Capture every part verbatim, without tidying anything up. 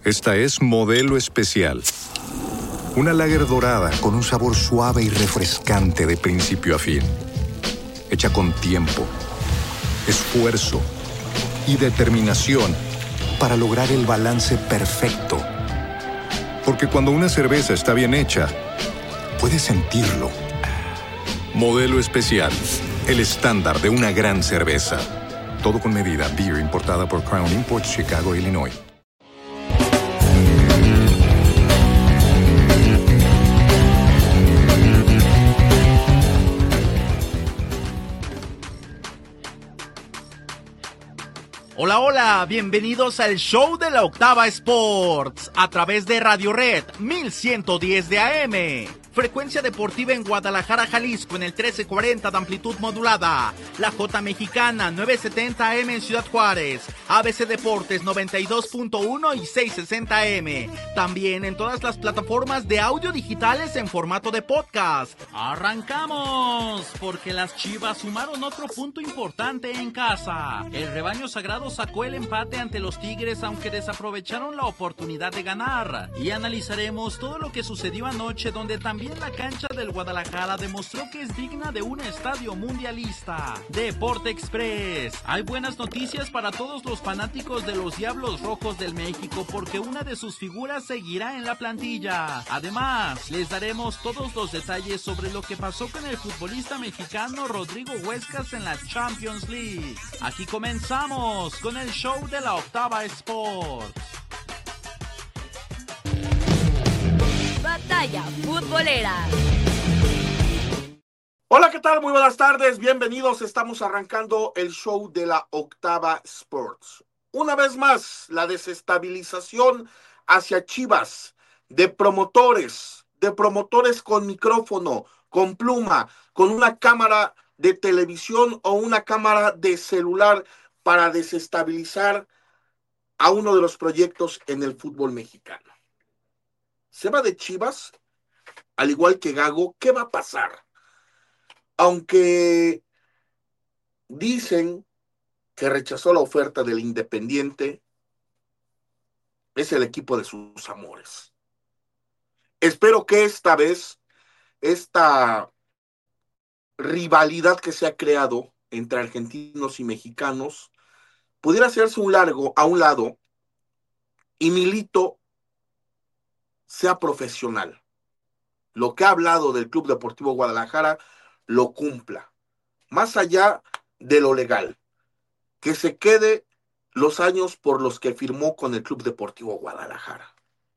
Esta es Modelo Especial. Una lager dorada con un sabor suave y refrescante de principio a fin. Hecha con tiempo, esfuerzo y determinación para lograr el balance perfecto. Porque cuando una cerveza está bien hecha, puedes sentirlo. Modelo Especial, el estándar de una gran cerveza. Todo con medida. Beer importada por Crown Imports, Chicago, Illinois. Hola, hola, bienvenidos al show de la Octava Sports, a través de Radio Red mil ciento diez de A M. Frecuencia deportiva en Guadalajara, Jalisco, en el trece cuarenta de amplitud modulada. La J Mexicana, novecientos setenta A M en Ciudad Juárez. A B C Deportes, noventa y dos punto uno y seiscientos sesenta A M. También en todas las plataformas de audio digitales en formato de podcast. ¡Arrancamos! Porque las Chivas sumaron otro punto importante en casa. El rebaño sagrado sacó el empate ante los Tigres, aunque desaprovecharon la oportunidad de ganar. Y analizaremos todo lo que sucedió anoche, donde también la cancha del Guadalajara demostró que es digna de un estadio mundialista. Deporte Express. Hay buenas noticias para todos los fanáticos de los Diablos Rojos del México, porque una de sus figuras seguirá en la plantilla. Además, les daremos todos los detalles sobre lo que pasó con el futbolista mexicano Rodrigo Huescas en la Champions League. Aquí comenzamos con el show de la Octava Sports. Batalla futbolera. Hola, ¿qué tal? Muy buenas tardes, bienvenidos. Estamos arrancando el show de la Octava Sports. Una vez más, la desestabilización hacia Chivas, de promotores, de promotores con micrófono, con pluma, con una cámara de televisión o una cámara de celular para desestabilizar a uno de los proyectos en el fútbol mexicano. Se va de Chivas, al igual que Gago. ¿Qué va a pasar? Aunque dicen que rechazó la oferta del Independiente, es el equipo de sus amores. Espero que esta vez, esta rivalidad que se ha creado entre argentinos y mexicanos, pudiera hacerse un largo a un lado y Milito sea profesional. Lo que ha hablado del Club Deportivo Guadalajara lo cumpla. Más allá de lo legal, que se quede los años por los que firmó con el Club Deportivo Guadalajara.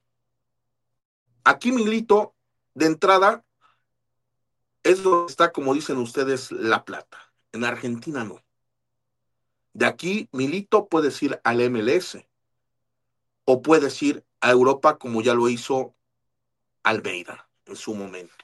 Aquí Milito, de entrada, es donde está, como dicen ustedes, la plata. En Argentina no. De aquí Milito puede ir al M L S o puede ir a Europa, como ya lo hizo Almeida en su momento.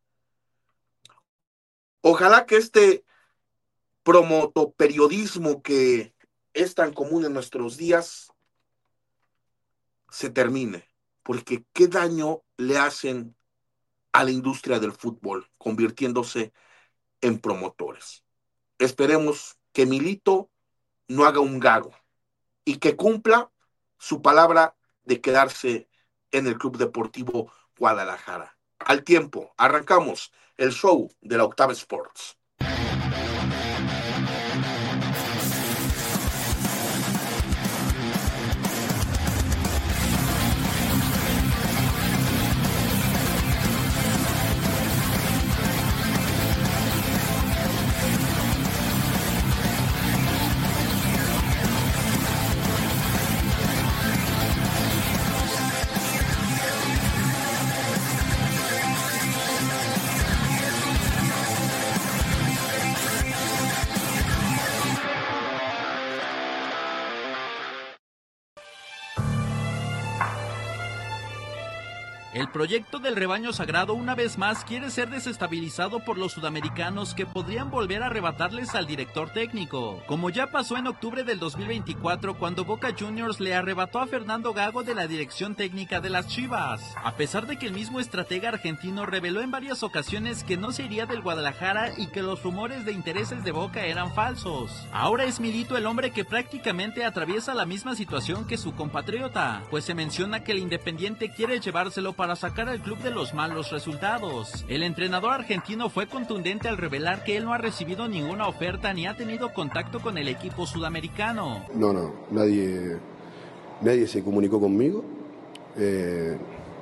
Ojalá que este promotoperiodismo que es tan común en nuestros días se termine, porque qué daño le hacen a la industria del fútbol, convirtiéndose en promotores. Esperemos que Milito no haga un Gago y que cumpla su palabra de quedarse en el Club Deportivo Guadalajara. Al tiempo, arrancamos el show de la Octava Sports. El proyecto del rebaño sagrado una vez más quiere ser desestabilizado por los sudamericanos que podrían volver a arrebatarles al director técnico, como ya pasó en octubre del dos mil veinticuatro cuando Boca Juniors le arrebató a Fernando Gago de la dirección técnica de las Chivas, a pesar de que el mismo estratega argentino reveló en varias ocasiones que no se iría del Guadalajara y que los rumores de intereses de Boca eran falsos. Ahora es Milito el hombre que prácticamente atraviesa la misma situación que su compatriota, pues se menciona que el Independiente quiere llevárselo para sacar al club de los malos resultados. El entrenador argentino fue contundente al revelar que él no ha recibido ninguna oferta ni ha tenido contacto con el equipo sudamericano. No, no, nadie, nadie se comunicó conmigo eh,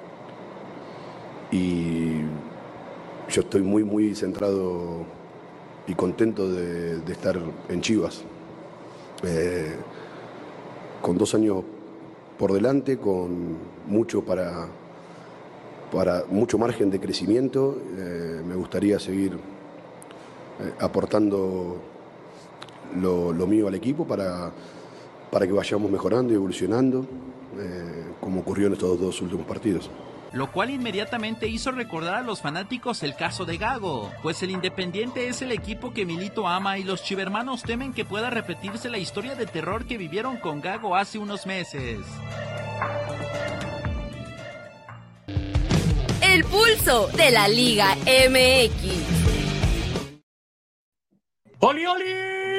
y yo estoy muy, muy centrado y contento de, de estar en Chivas. Eh, con dos años por delante, con mucho para... para mucho margen de crecimiento, eh, me gustaría seguir eh, aportando lo, lo mío al equipo para, para que vayamos mejorando y evolucionando, eh, como ocurrió en estos dos últimos partidos. Lo cual inmediatamente hizo recordar a los fanáticos el caso de Gago, pues el Independiente es el equipo que Milito ama y los chivermanos temen que pueda repetirse la historia de terror que vivieron con Gago hace unos meses. El pulso de la Liga M X. ¡Oli, oli!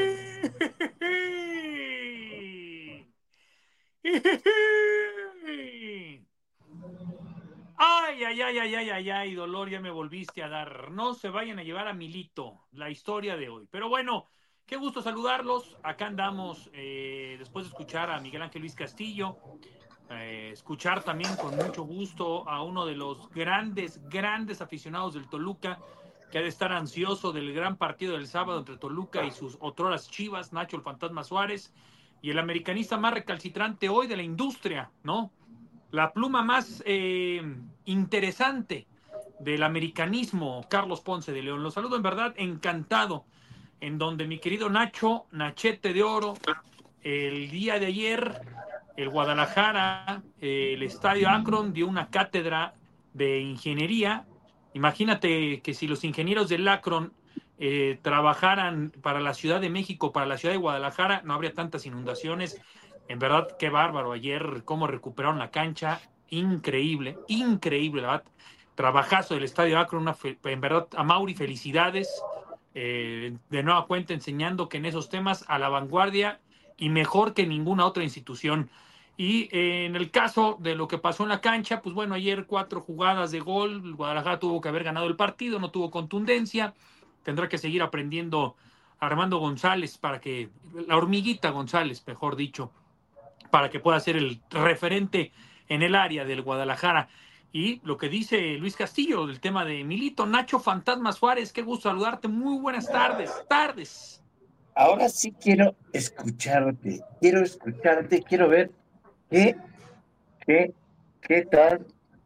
Ay, ay, ay, ay, ay, ay, ay, dolor, ya me volviste a dar. No se vayan a llevar a Milito, la historia de hoy. Pero bueno, qué gusto saludarlos. Acá andamos, eh, después de escuchar a Miguel Ángel Luis Castillo, eh, escuchar también con mucho gusto a uno de los grandes, grandes aficionados del Toluca, que ha de estar ansioso del gran partido del sábado entre Toluca y sus otroras Chivas, Nacho el Fantasma Suárez, y el americanista más recalcitrante hoy de la industria, ¿no? La pluma más eh, interesante del americanismo, Carlos Ponce de León. Los saludo en verdad encantado, en donde mi querido Nacho, Nachete de Oro, el día de ayer, el Guadalajara, eh, el Estadio Akron dio una cátedra de ingeniería. Imagínate que si los ingenieros del Akron eh, trabajaran para la Ciudad de México, para la ciudad de Guadalajara, no habría tantas inundaciones. En verdad, qué bárbaro ayer, cómo recuperaron la cancha, increíble, increíble, la verdad. Trabajazo del Estadio Akron, una fe, en verdad, a Mauri, felicidades, eh, de nueva cuenta enseñando que en esos temas a la vanguardia y mejor que ninguna otra institución. Y eh, en el caso de lo que pasó en la cancha, pues bueno, ayer cuatro jugadas de gol, el Guadalajara tuvo que haber ganado el partido, no tuvo contundencia, tendrá que seguir aprendiendo Armando González para que, la hormiguita González, mejor dicho, para que pueda ser el referente en el área del Guadalajara. Y lo que dice Luis Castillo del tema de Milito, Nacho Fantasma Suárez, qué gusto saludarte, muy buenas tardes, tardes. Ahora sí quiero escucharte, quiero escucharte, quiero ver qué, qué, qué tal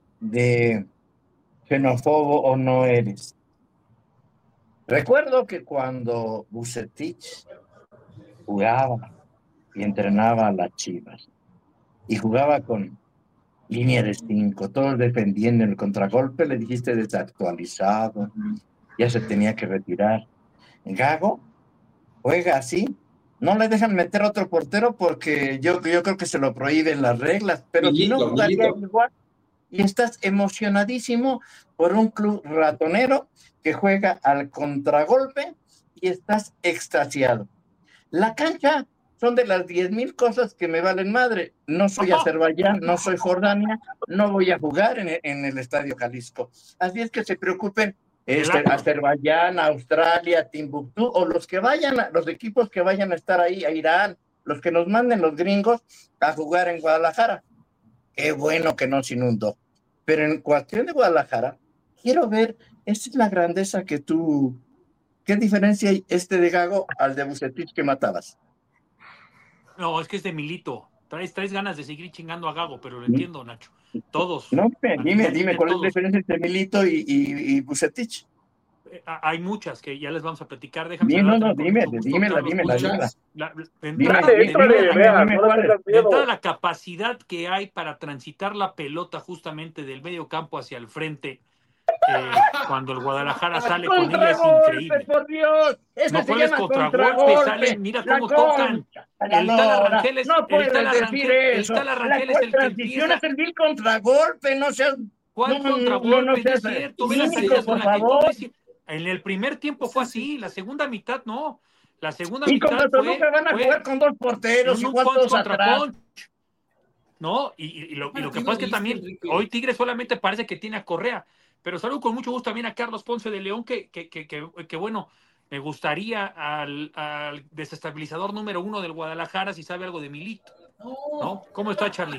de xenófobo o no eres. Recuerdo que cuando Vucetich jugaba y entrenaba a las Chivas y jugaba con línea de cinco, todos defendiendo el contragolpe, le dijiste desactualizado, ya se tenía que retirar. Gago juega así, no le dejan meter otro portero porque yo, yo creo que se lo prohíben las reglas, pero Milito, si no jugaría Milito. Igual. Y estás emocionadísimo por un club ratonero que juega al contragolpe y estás extasiado. La cancha son de las diez mil cosas que me valen madre. No soy Azerbaiyán, no soy Jordania, no voy a jugar en el, en el Estadio Jalisco. Así es que se preocupen este, Azerbaiyán, Australia, Timbuktu, o los que vayan, los equipos que vayan a estar ahí, a Irán, los que nos manden los gringos a jugar en Guadalajara. Qué bueno que no se inundó. Pero en cuestión de Guadalajara, quiero ver, esta es la grandeza que tú... ¿Qué diferencia hay este de Gago al de Vucetich que matabas? No, es que es de Milito. Traes, traes ganas de seguir chingando a Gago, pero lo entiendo, Nacho. Todos. No, dime, dime, ¿cuál todos. es la diferencia entre Milito y, y, y Vucetich? hay muchas que ya les vamos a platicar. Déjame Dime, no, no, con dime, mucho gusto, dímela, Carlos dímela, Puchas. dímela. La, de Dime, entrada, de Éntrale, entrada, vea, dime no cuál le es. tengas de miedo. entrada, la capacidad que hay para transitar la pelota justamente del medio campo hacia el frente eh, cuando el Guadalajara sale con ella es ¡Contragolpe, increíble. por Dios! Ese No se cuál es llama contragolpe, contragolpe. salen, mira La cómo tocan. concha, El tal Lora. Arrangel es, No el puedes tal decir Arrangel, el eso. tal La Arrangel es el que transición empieza. es el vil contragolpe, no seas... ¿Cuál No, no, no, contragolpe? No, no seas es cierto, ve las cínico, salidas por con la que favor. corre. sí. En el primer tiempo fue así, la segunda mitad no. La segunda Y con mitad fue, Toluca van a fue jugar con dos porteros, un igual punch todos contra atrás. punch. ¿No? Y, y- y lo, y lo que Partido pasa es que viste, también Enrique. hoy Tigres solamente parece que tiene a Correa. Pero saludo con mucho gusto también a Carlos Ponce de León, que, que, que, que, que bueno, me gustaría al, al desestabilizador número uno del Guadalajara si sabe algo de Milito. ¿No? ¿Cómo está, Charlie?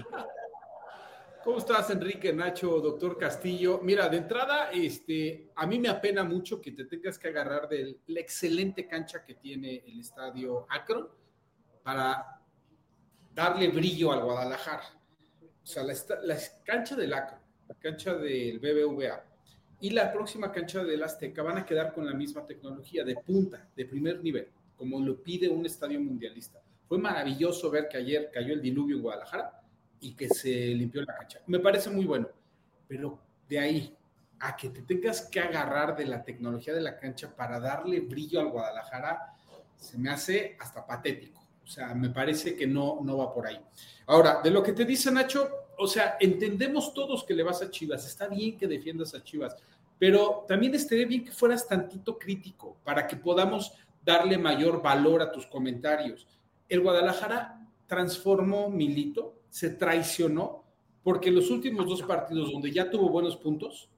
¿Cómo estás, Enrique, Nacho, doctor Castillo? Mira, de entrada, este, a mí me apena mucho que te tengas que agarrar de la excelente cancha que tiene el estadio Akron para darle brillo al Guadalajara. O sea, la, esta- la cancha del Akron, la cancha del B B V A y la próxima cancha del Azteca van a quedar con la misma tecnología de punta, de primer nivel, como lo pide un estadio mundialista. Fue maravilloso ver que ayer cayó el diluvio en Guadalajara y que se limpió la cancha. Me parece muy bueno, pero de ahí a que te tengas que agarrar de la tecnología de la cancha para darle brillo al Guadalajara, se me hace hasta patético. O sea, me parece que no, no va por ahí. Ahora, de lo que te dice Nacho, o sea, entendemos todos que le vas a Chivas, está bien que defiendas a Chivas, pero también estaría bien que fueras tantito crítico para que podamos darle mayor valor a tus comentarios. El Guadalajara transformó Milito, se traicionó, porque los últimos dos partidos donde ya tuvo buenos puntos.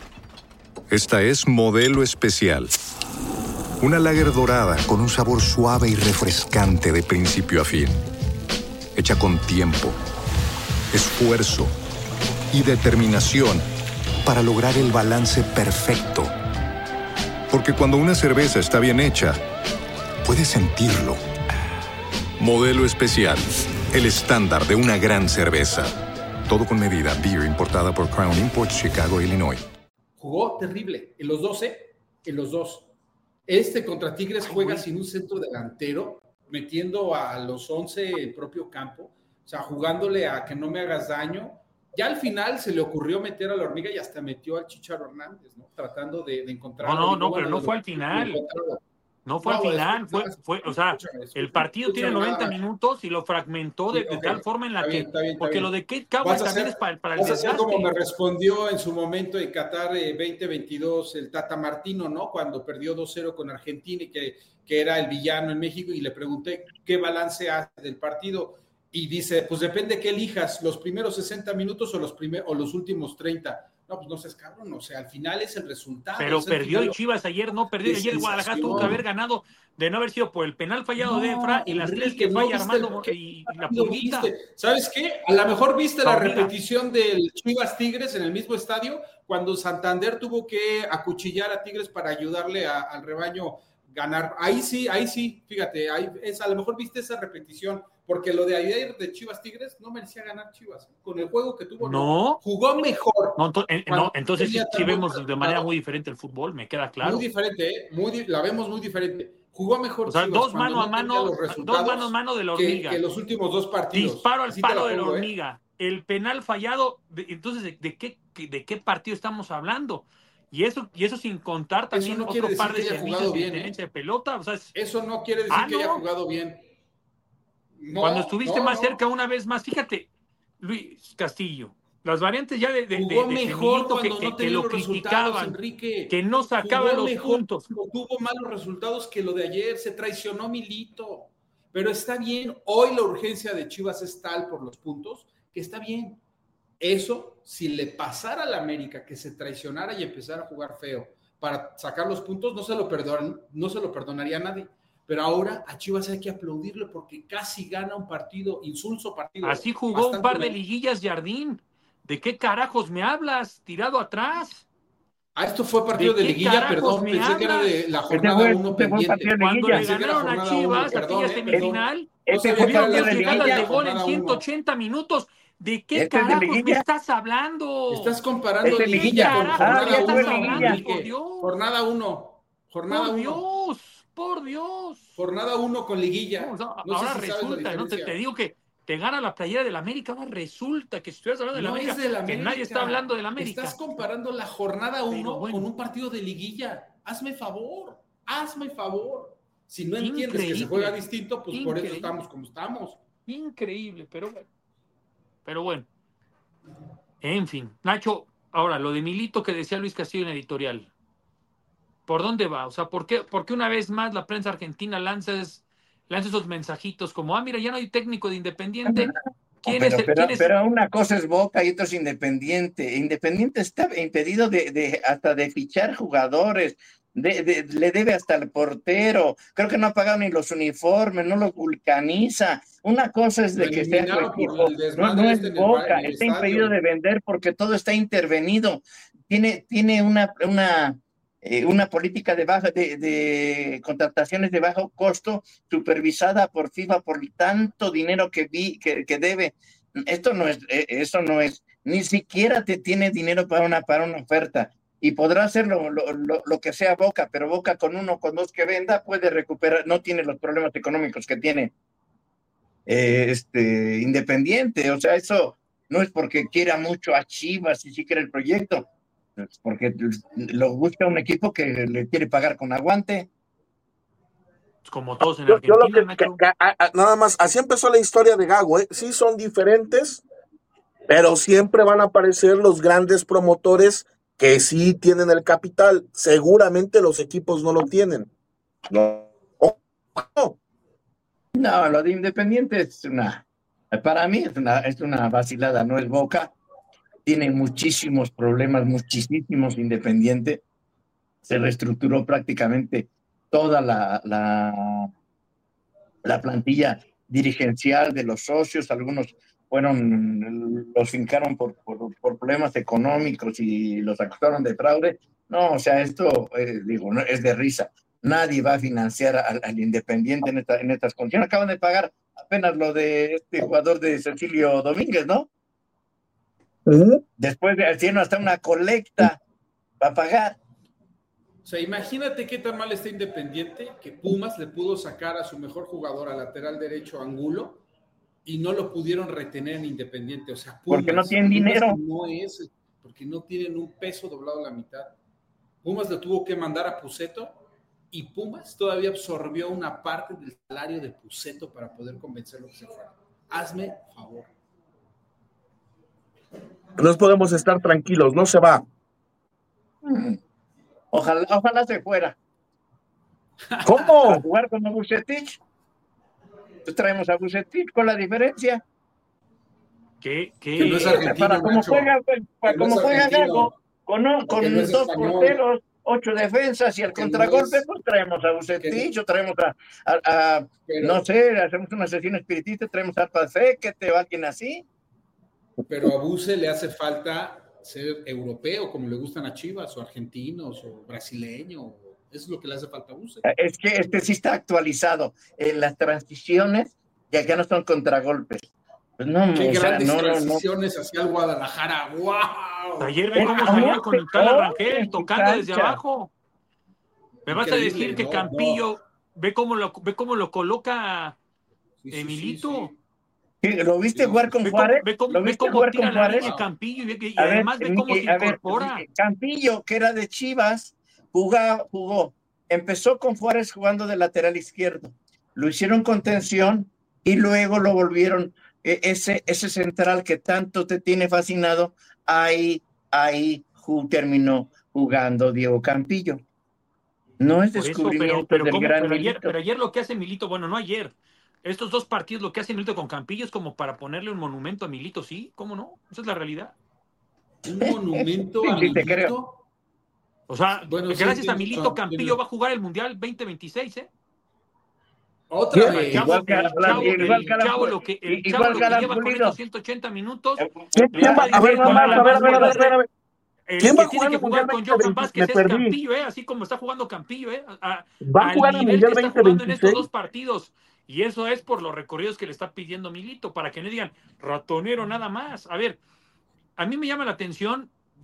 Esta es Modelo Especial. Una lager dorada con un sabor suave y refrescante de principio a fin. Hecha con tiempo, esfuerzo y determinación para lograr el balance perfecto. Porque cuando una cerveza está bien hecha, puedes sentirlo. Modelo Especial, el estándar de una gran cerveza. Todo con medida. Beer importada por Crown Imports, Chicago, Illinois. Jugó terrible, en los dos, ¿eh? En los dos. Este contra Tigres juega sin un centro delantero, metiendo a los once el propio campo, o sea, jugándole a que no me hagas daño. Ya al final se le ocurrió meter a la hormiga y hasta metió al Chicharo Hernández, ¿no? Tratando de, de encontrar. No, no, no, pero no fue al final. No fue al final, fue, fue, o sea, el partido tiene noventa minutos y lo fragmentó de, de tal forma en la que, porque lo de Kate Cowboys también es para, para el desgaste. Vas a hacer como me desgaste. respondió en su momento en Qatar eh, veinte veintidós el Tata Martino, ¿no? Cuando perdió dos cero con Argentina y que, que era el villano en México, y le pregunté qué balance hace del partido y dice, pues depende qué elijas, los primeros sesenta minutos o los, primer, o los últimos treinta. No, pues no seas cabrón, o sea, al final es el resultado. Pero el perdió final. el Chivas ayer, no perdió. Ayer el Guadalajara tuvo que haber ganado de no haber sido por el penal fallado No, de Efra y las Enrique, tres que no falla viste Armando el- y, y la Lo puntita. viste. ¿Sabes qué? A lo mejor viste la Hormiga. repetición del Chivas Tigres en el mismo estadio, cuando Santander tuvo que acuchillar a Tigres para ayudarle a- al rebaño ganar. Ahí sí, ahí sí, fíjate, ahí es, a lo mejor viste esa repetición, porque lo de ayer de Chivas Tigres no merecía ganar Chivas. Con el juego que tuvo, No. jugó mejor. No, ento- en- Cuando no, entonces sí, tenía sí tan buen vemos de manera resultado. muy diferente el fútbol, me queda claro. Muy diferente, ¿eh? Muy di- la vemos muy diferente. Jugó mejor O sea, Chivas dos cuando mano a no tenía mano, los resultados dos mano a mano de la que, hormiga. que los últimos dos partidos. Disparo al Así te palo de la pongo, ¿eh? hormiga. El penal fallado, de- entonces, ¿de, de qué, de qué partido estamos hablando? Y eso, y eso sin contar también no quiere otro par de decir que haya servicios jugado de bien, ¿eh? tenencia de pelota. O sea, es- Eso no quiere decir Ah, que haya ¿no? jugado bien. No, cuando estuviste no, más no. cerca una vez más, fíjate, Luis Castillo, las variantes ya de, de, Jugó de, de mejor Milito que, cuando que- no que tenía lo los resultados, criticaban, Enrique. que no sacaba Jugó los mejor puntos. cuando tuvo malos resultados que lo de ayer. Se traicionó Milito. Pero está bien. Hoy la urgencia de Chivas es tal por los puntos que está bien. Eso, si le pasara a la América que se traicionara y empezara a jugar feo para sacar los puntos, no se lo perdon, no se lo perdonaría a nadie. Pero ahora a Chivas hay que aplaudirle porque casi gana un partido, insulso partido. Así jugó un Bastante par de bien. liguillas Jardín. ¿De qué carajos me hablas? Tirado atrás. Ah, esto fue partido ¿De de, qué liguilla, carajos perdón, me pensé que era hablas? de la Este jornada fue- uno este fue pendiente. partido de Cuando liguilla. le Pensé que era ganaron a jornada uno, Chivas, perdón, aquella eh, semifinal, No Este sabía fue que era partido tuvieron de dos la llegadas liguilla. de gol en jornada ciento uno. ochenta minutos. ¿De qué Este es de carajos me liguilla. estás hablando? Estás comparando Este es liguilla con liguilla. jornada Ah, ya fue uno, liguilla. Enrique. Por Dios. Jornada uno. Jornada por uno. Dios, por Dios. Jornada uno con liguilla. No, o sea, No ahora sé si sabes la resulta, ¿no? Te, diferencia. te digo que te gana la playera del América, ahora resulta que si estuvieras hablando del No América, es del que América. nadie está hablando del América. Estás comparando la jornada uno bueno. con un partido de liguilla. Hazme favor, hazme favor. Si no entiendes Increíble. que se juega distinto, pues Increíble. por eso estamos como estamos. Increíble, pero bueno. Pero bueno. En fin. Nacho, ahora, lo de Milito que decía Luis Castillo en editorial. ¿Por dónde va? O sea, ¿por qué, por qué una vez más la prensa argentina lanza, es, lanza esos mensajitos como, ah, mira, ya no hay técnico de Independiente? ¿Quién pero, es el, pero, ¿quién es? pero una cosa es Boca y otra es Independiente. Independiente está impedido de, de hasta de fichar jugadores, de, de, le debe hasta el portero, creo que no ha pagado ni los uniformes, no los vulcaniza. Una cosa es de Lo que sea su eliminaron por equipo, el no, desmadre no este es en el- Boca, en el está estadio. impedido de vender porque todo está intervenido. Tiene, tiene una, una, eh, una política de, baja, de, de contrataciones de bajo costo supervisada por FIFA por tanto dinero que, vi, que, que debe. Esto no es, eso no es, ni siquiera te tiene dinero para una, para una oferta, y podrá hacer lo, lo, lo, lo que sea Boca, pero Boca con uno, con dos que venda, puede recuperar, no tiene los problemas económicos que tiene eh, este Independiente. O sea, eso no es porque quiera mucho a Chivas y si quiere el proyecto, es porque lo busca un equipo que le quiere pagar con aguante. Como todos en Yo, yo Argentina, lo que, Nacho. que- a- a- nada más, así empezó la historia de Gago, ¿eh? Sí son diferentes, pero siempre van a aparecer los grandes promotores que sí tienen el capital. Seguramente los equipos no lo tienen. No. Oh, no. No, lo de Independiente es una, para mí es una, es una vacilada, no es Boca. Tiene muchísimos problemas, muchísimos Independiente. Se reestructuró prácticamente toda la, la, la plantilla dirigencial de los socios. Algunos fueron, los fincaron por, por, por problemas económicos y los acusaron de fraude. No, o sea, esto, eh, digo, no, es de risa. Nadie va a financiar al, al Independiente en, esta, en estas condiciones. Acaban de pagar apenas lo de este jugador de Cecilio Domínguez, ¿no? Uh-huh. Después de haciendo hasta una colecta para pagar. O sea, imagínate qué tan mal está Independiente que Pumas le pudo sacar a su mejor jugador a lateral derecho, Angulo, y no lo pudieron retener en Independiente. O sea, Pumas, porque no tienen Pumas dinero. No es, porque no tienen un peso doblado a la mitad. Pumas le tuvo que mandar a Pusetto y Pumas todavía absorbió una parte del salario de Pusetto para poder convencerlo que se fuera. Hazme favor. No podemos estar tranquilos, no se va. Ojalá, ojalá se fuera. ¿Cómo? A jugar con Vucetich. Pues traemos a Vucetich con la diferencia. ¿Qué? ¿Qué? Que no es argentino, para como Nacho. juega, para Que como no es juega argentino. Gago, con, con no es dos español. porteros, ocho defensas y al Que contragolpe, no es- pues traemos a Vucetich que- o traemos a, a, a Pero- no sé, hacemos una sesión espiritista, traemos a Pazéquete o alguien así. Pero a Buse le hace falta ser europeo, como le gustan a Chivas, o argentinos, o brasileño. Eso es lo que le hace falta a Buse. Es que este sí está actualizado. En las transiciones ya, ya no son contragolpes. Pues no, Qué o sea, grandes no, no, no. transiciones hacia el Guadalajara. ¡Wow! Ayer ve Es cómo amor, salió con el tal amor, Arrangel, en su tocando desde cancha. abajo. Me vas a Increíble, decir que no, Campillo, ve cómo lo, ve cómo lo coloca Sí, sí, Emilito. sí, Sí, ¿lo viste Sí, jugar con Ve cómo, Juárez? ve cómo, ¿Lo ve viste cómo jugar tira con la Juárez? línea Campillo y, ve que- y A ver, además ve cómo mi- se a ver, incorpora. Campillo, que era de Chivas, jugaba, jugó. Empezó con Juárez jugando de lateral izquierdo. Lo hicieron contención y luego lo volvieron eh, ese, ese central que tanto te tiene fascinado. Ahí, ahí ju- terminó jugando Diego Campillo. No es Por eso, descubrimiento pero, pero, del ¿cómo? gran pero, ayer, Milito. pero ayer lo que hace Milito, bueno, no ayer, estos dos partidos lo que hace Milito con Campillo es como para ponerle un monumento a Milito, ¿sí? ¿Cómo no? Esa es la realidad. Un monumento Sí, a sí, te Milito. creo. O sea, Bueno, sí, gracias a tienes Milito, razón, Campillo tienes- va a jugar el Mundial veinte veintiséis, ¿eh? Otra Sí, vez. Chavo, igual que el Alan- chavo, igual el que Alan chavo Pu- lo que, el igual chavo lo que que Alan lleva con Pulido. estos ciento ochenta minutos. ¿Quién, quién va? A ver, nada más, a ver, a ver, a ver, a ver, a ver. El ¿Quién que va a tiene jugar que el jugar Mundial con veinte Johan veinte? Vázquez Me es perdí. Campillo, ¿eh? Así como está jugando Campillo, ¿eh? A- ¿Va a al jugar el nivel Mundial que está veinte jugando en estos veintiséis? dos partidos. Y eso es por los recorridos que le está pidiendo Milito, para que no digan ratonero nada más. A ver, a mí me llama la atención,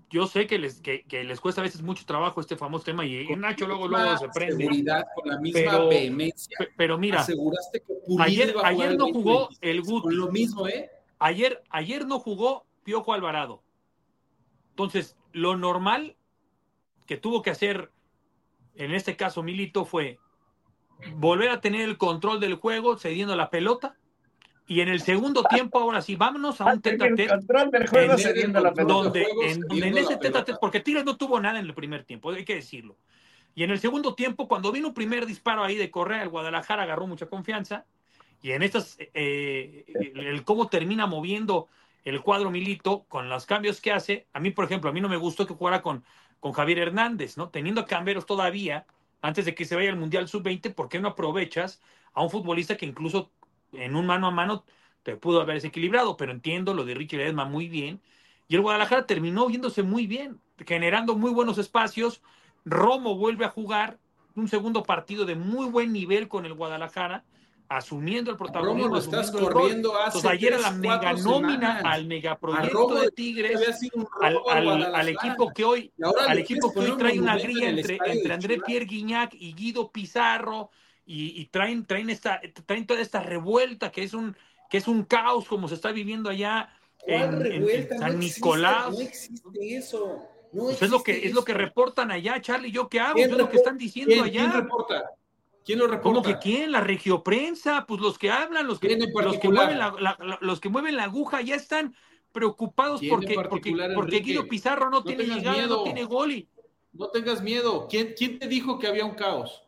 yo sé que les, que, que les cuesta a veces mucho trabajo este famoso tema y Nacho luego, luego se prende. Seguridad, con la misma pero, vehemencia. Pero mira, aseguraste que Pulido ayer, iba a ayer no jugó el Guti. Guti. Lo mismo, ¿eh? Ayer, ayer no jugó Piojo Alvarado. Entonces, lo normal que tuvo que hacer, en este caso Milito, fue volver a tener el control del juego, cediendo la pelota. Y en el segundo tiempo, ahora sí, vámonos a un tete a tete. Control del juego cediendo la pelota. Donde, en, donde en ese tete a tete, porque Tigres no tuvo nada en el primer tiempo, hay que decirlo. Y en el segundo tiempo, cuando vino un primer disparo ahí de Correa, el Guadalajara agarró mucha confianza. Y en estas, eh, el, el cómo termina moviendo el cuadro Milito con los cambios que hace. A mí, por ejemplo, a mí no me gustó que jugara con, con Javier Hernández, ¿no? Teniendo a Camberos todavía, antes de que se vaya al Mundial sub veinte, ¿por qué no aprovechas a un futbolista que incluso en un mano a mano te pudo haber desequilibrado? Pero entiendo lo de Richie Ledesma muy bien. Y el Guadalajara terminó viéndose muy bien, generando muy buenos espacios. Romo vuelve a jugar un segundo partido de muy buen nivel con el Guadalajara, asumiendo el protagonismo. Romo lo estás corriendo hace Entonces, ayer tres, a la mega nómina, semanas. al megaproyecto de Tigres, al, al, al equipo que hoy, al equipo que hoy trae una grilla entre, entre André Pierre Guignac y Guido Pizarro, y, y traen, traen, esta, traen toda esta revuelta que es un, que es un caos como se está viviendo allá en, en, en San no Nicolás. Existe, no existe eso. No pues es lo que eso. es lo que reportan allá, Charlie. ¿Yo qué hago? Es lo que están diciendo ¿Quién, allá. ¿Quién reporta? ¿Quién lo reporta? ¿Cómo que quién? La regioprensa, pues los que hablan, los que, los que mueven la, la, la, los que mueven la aguja ya están preocupados porque, porque, porque Guido Pizarro no, no tiene llegada, miedo. no tiene gol. Y... No tengas miedo. ¿Quién, ¿Quién te dijo que había un caos?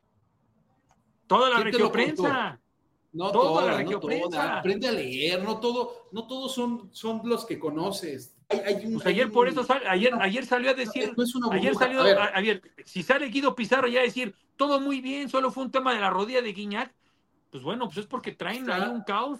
Toda la regioprensa. No toda, toda la regioprensa. No toda. Aprende a leer, no todo, no todos son, son los que conoces. Hay, hay un, pues ayer hay por un... eso sal, ayer, ayer salió a decir, no, es ayer salió a ver. A, ayer, si sale Guido Pizarro ya a decir todo muy bien, solo fue un tema de la rodilla de Guiñac, pues bueno, pues es porque traen ahí un caos.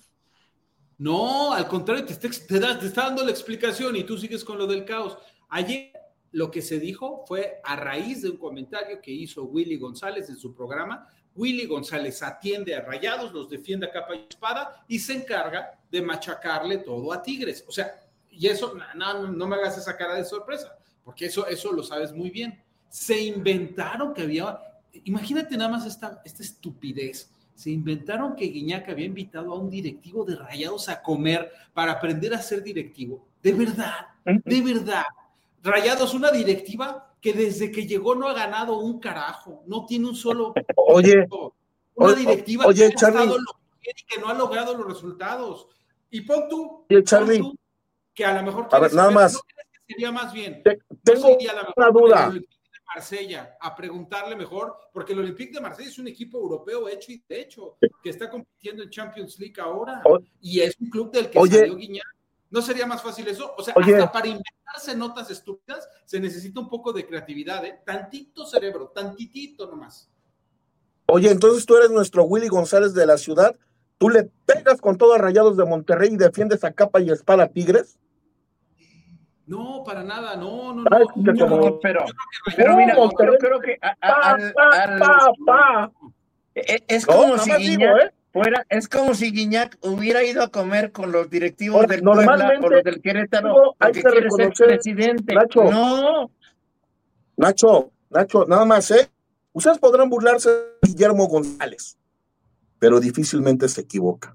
No, al contrario, te, te, da, te está dando la explicación y tú sigues con lo del caos. Ayer lo que se dijo fue a raíz de un comentario que hizo Willy González en su programa. Willy González atiende a Rayados, los defiende a capa y espada y se encarga de machacarle todo a Tigres. O sea, y eso, no, no me hagas esa cara de sorpresa, porque eso, eso lo sabes muy bien. Se inventaron que había, imagínate nada más esta, esta estupidez, se inventaron que Guiñac había invitado a un directivo de Rayados a comer para aprender a ser directivo. De verdad, de verdad. Rayados, una directiva que desde que llegó no ha ganado un carajo, no tiene un solo... Oye, una directiva oye, que ha estado lo que quiere y que no ha logrado los resultados. Y pon tú, oye, Charlie, pon tú que a lo mejor a ver, nada saber, más. ¿no crees que sería más bien? Te, tengo no sería la una duda. El Olympique de Marsella, a preguntarle mejor, porque el Olympique de Marsella es un equipo europeo hecho y derecho, que está compitiendo en Champions League ahora, o, y es un club del que oye, salió Guiñac. ¿No sería más fácil eso? O sea, oye, hasta para inventarse notas estúpidas se necesita un poco de creatividad, ¿eh? Tantito cerebro, tantitito nomás. Oye, entonces tú eres nuestro Willy González de la ciudad, ¿tú le pegas con todo a Rayados de Monterrey y defiendes a capa y espada a Tigres? No, para nada, no, no, Ay, no. no, no pero, pero mira, yo creo que a, a, al, al, pa, pa, pa. es como no, si Guiñac digo, ¿eh? fuera, es como si Guiñac hubiera ido a comer con los directivos Ahora, del Puebla o los del Querétaro, hay que reconocer, ser presidente. Nacho, no. Nacho, Nacho, nada más, ¿eh? Ustedes podrán burlarse de Guillermo González, pero difícilmente se equivoca.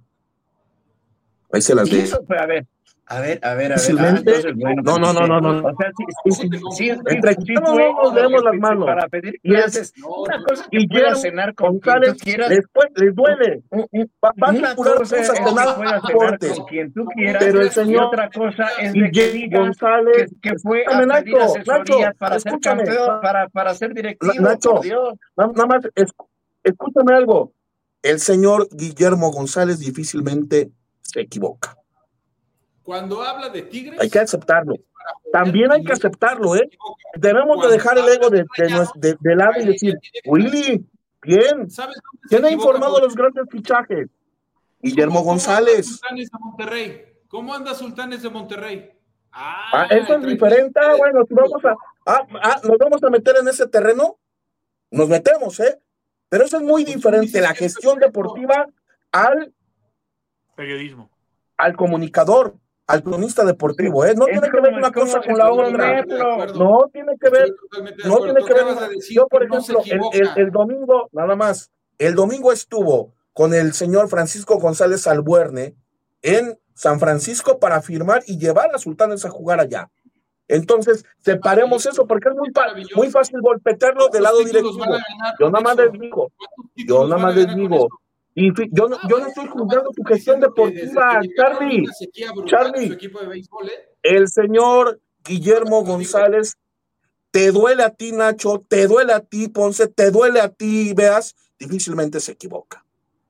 Ahí se las dejo. A ver. A ver, a ver, a ver. Ah, entonces, bueno, no, no, no, no, no. O sea, sí, sí, sí, sí, entre sí, no nos vemos las manos. Para pedir clases. No, una cosa que pueda cenar con González, quien tú quieras. Después les duele. Van a curar cosas que pueda cenar con quien tú quieras. Pero el señor y otra cosa es de que diga González, que, que fue a pedir Nacho, asesoría Nacho, para escúchame, ser campeón, para, para ser directivo. Nacho, por Dios. Nada más, escúchame algo. El señor Guillermo González difícilmente se equivoca. Cuando habla de Tigres... Hay que aceptarlo. También hay que aceptarlo, ¿eh? Debemos de dejar el ego de, de, de, de lado y decir, Willy, ¿quién? ¿Quién ha informado los grandes fichajes? Guillermo González. ¿Cómo anda Sultanes de Monterrey? ¿Cómo anda Sultanes de Monterrey? Ah, ah eso es diferente. Ah, bueno, si vamos a... Ah, ah, ¿nos vamos a meter en ese terreno? Nos metemos, ¿eh? Pero eso es muy diferente, la gestión deportiva al... Periodismo. Al comunicador. al cronista deportivo, ¿eh? No es tiene como, que ver una como, cosa con la otra. No tiene que ver, no tiene que ver. Yo, por ejemplo, el, el, el domingo, nada más, el domingo estuvo con el señor Francisco González Albuerne en San Francisco para firmar y llevar a Sultanes a jugar allá. Entonces, separemos eso, porque es muy, muy fácil golpetearlo del lado directivo. Yo nada más les digo, yo nada más les digo, y yo, no, yo no estoy juzgando tu gestión deportiva, Charlie. Charlie, el señor Guillermo González, te duele a ti, Nacho, te duele a ti, Ponce, te duele a ti, Veas, difícilmente se equivoca.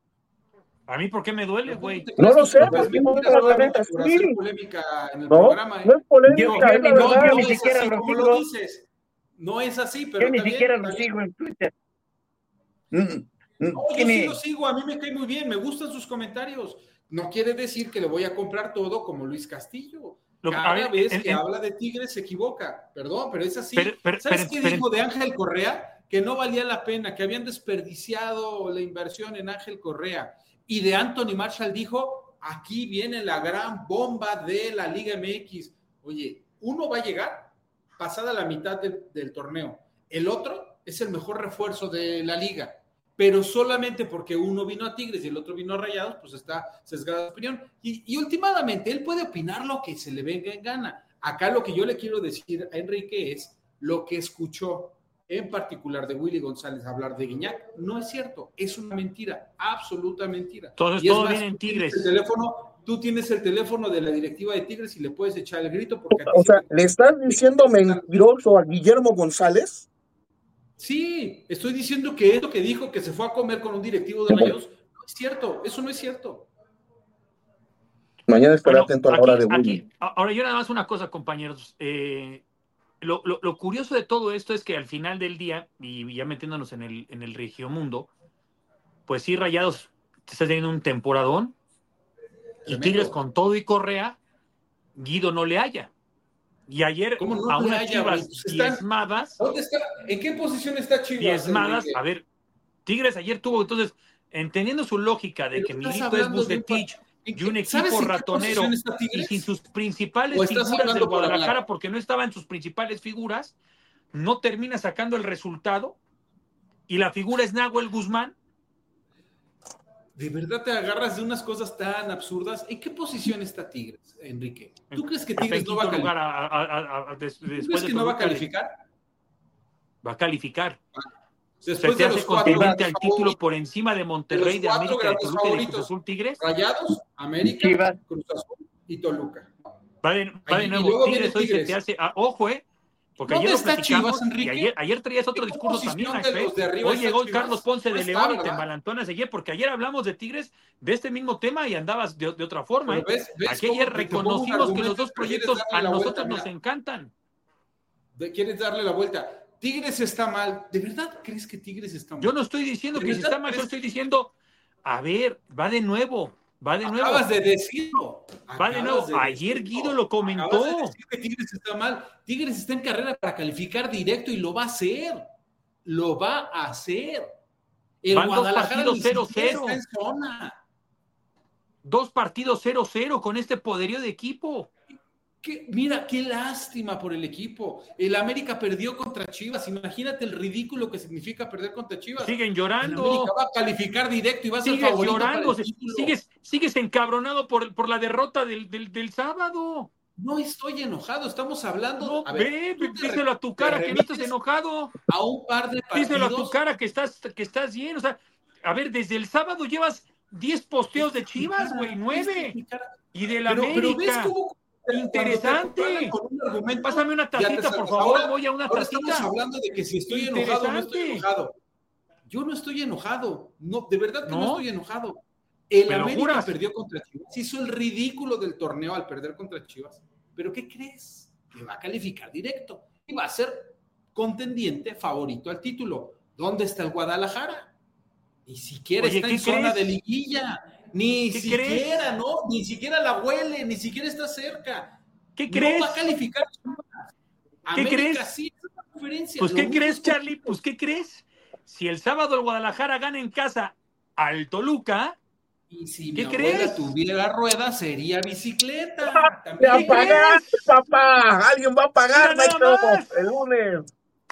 ¿A mí por qué me duele, güey? No lo sé, porque no es polémica, sí. No, no es polémica, es la verdad. Yo ni siquiera lo sigo. No es así, pero yo ni siquiera lo sigo en Twitter. No, yo sí lo sigo, a mí me cae muy bien, me gustan sus comentarios. No quiere decir que le voy a comprar todo como Luis Castillo. Lo, Cada ver, vez en, que en, habla de Tigres se equivoca. Perdón, pero es así. Pero, pero, ¿Sabes pero, qué pero, dijo de Ángel Correa? Que no valía la pena, que habían desperdiciado la inversión en Ángel Correa. Y de Anthony Marshall dijo, aquí viene la gran bomba de la Liga M X. Oye, uno va a llegar pasada la mitad del, del torneo. El otro es el mejor refuerzo de la liga. Pero solamente porque uno vino a Tigres y el otro vino a Rayados, pues está sesgada la opinión. Y, y últimamente, él puede opinar lo que se le venga en gana. Acá lo que yo le quiero decir a Enrique es lo que escuchó en particular de Willy González hablar de Guiñac, no es cierto, es una mentira, absoluta mentira. Entonces y todo más, viene en Tigres. El teléfono, tú tienes el teléfono de la directiva de Tigres y le puedes echar el grito. Porque o sea, ¿le estás diciendo mentiroso a Guillermo González? Sí, estoy diciendo que esto que dijo que se fue a comer con un directivo de Rayados, no es cierto, eso no es cierto. Mañana estaré bueno, atento a la aquí, hora de Willy. Aquí, ahora yo nada más una cosa, compañeros, eh, Lo, lo, lo curioso de todo esto es que al final del día, y ya metiéndonos en el, en el regiomundo, pues sí, Rayados está teniendo un temporadón, y Tigres con todo y Correa, Guido no le halla. Y ayer no a unas haya, Chivas pues están, diezmadas. ¿Dónde está? ¿En qué posición está Chivas? Diezmadas, a ver, Tigres ayer tuvo, entonces, entendiendo su lógica de Pero que Milito es Bucetich, y un equipo ratonero y sin sus principales figuras del Guadalajara, porque no estaban sus principales figuras, no termina sacando el resultado y la figura es Nahuel Guzmán. ¿De verdad te agarras de unas cosas tan absurdas? ¿En qué posición está Tigres, Enrique? ¿Tú crees que Tigres no va a calificar? A, a, a, a, des, ¿Tú crees que no va a calificar? Va a calificar. Después se te de hace contendiente al título por encima de Monterrey, de, de América, de Toluca y de Cruz Azul, Tigres. Rayados, América, Chivas, Cruz Azul y Toluca. Va de, va de nuevo, Tigres hoy se te hace, ah, ojo, eh, porque ayer lo platicamos, Chivas, y ayer, ayer traías otro discurso también, ¿eh? Hoy llegó el Carlos Ponce de León y te embalantonas ayer, porque ayer hablamos de Tigres de este mismo tema y andabas de, de otra forma, ¿eh? Ves, ves Aquí ayer reconocimos que los dos proyectos a nosotros nos encantan. ¿Quieres darle la vuelta? Tigres está mal. ¿De verdad crees que Tigres está mal? Yo no estoy diciendo que si está mal, yo estoy diciendo, a ver, va de nuevo, va de nuevo. Acabas de decirlo. Va de nuevo. De Ayer Guido lo comentó. Acabas de decir que Tigres está mal. Tigres está en carrera para calificar directo y lo va a hacer. Lo va a hacer. El Van Guadalajara dos partidos cero cero. Está en zona. Dos partidos cero cero con este poderío de equipo. ¿Qué? Mira, qué lástima por el equipo. El América perdió contra Chivas. Imagínate el ridículo que significa perder contra Chivas. Siguen llorando. El América va a calificar directo y va a ser sigues favorito llorando. para el título. Sigues, sigues encabronado por, por la derrota del, del, del sábado. No estoy enojado, estamos hablando. No, a ver, ve, díselo a tu cara que no estás enojado. A un par de partidos. Díselo a tu cara que estás, que estás bien. O sea, a ver, desde el sábado llevas diez posteos de Chivas, güey, nueve. Y de la pero, América. Pero ves cómo interesante. Con un argumento, pásame una tacita, por favor. Ahora, voy a una ahora tacita. Estamos hablando de que si estoy enojado o no estoy enojado. Yo no estoy enojado. No, de verdad que no, no estoy enojado. El América juras? perdió contra Chivas. Hizo el ridículo del torneo al perder contra Chivas. ¿Pero qué crees? Que va a calificar directo. Y va a ser contendiente favorito al título. ¿Dónde está el Guadalajara? Ni siquiera Oye, está en crees? zona de liguilla. Ni ¿Qué siquiera, crees? ¿no? Ni siquiera la huele, ni siquiera está cerca. ¿Qué crees? No va a calificar. ¿Qué América crees? Sí, es una conferencia. Pues, Lo ¿qué crees, Charlie? Pues, ¿qué crees? Si el sábado el Guadalajara gana en casa al Toluca, Y si ¿Qué mi abuela crees? tuviera ruedas, sería bicicleta. ¡Te a pagar, papá! ¡Alguien va a pagar, Mira nada Nacho! más. El lunes.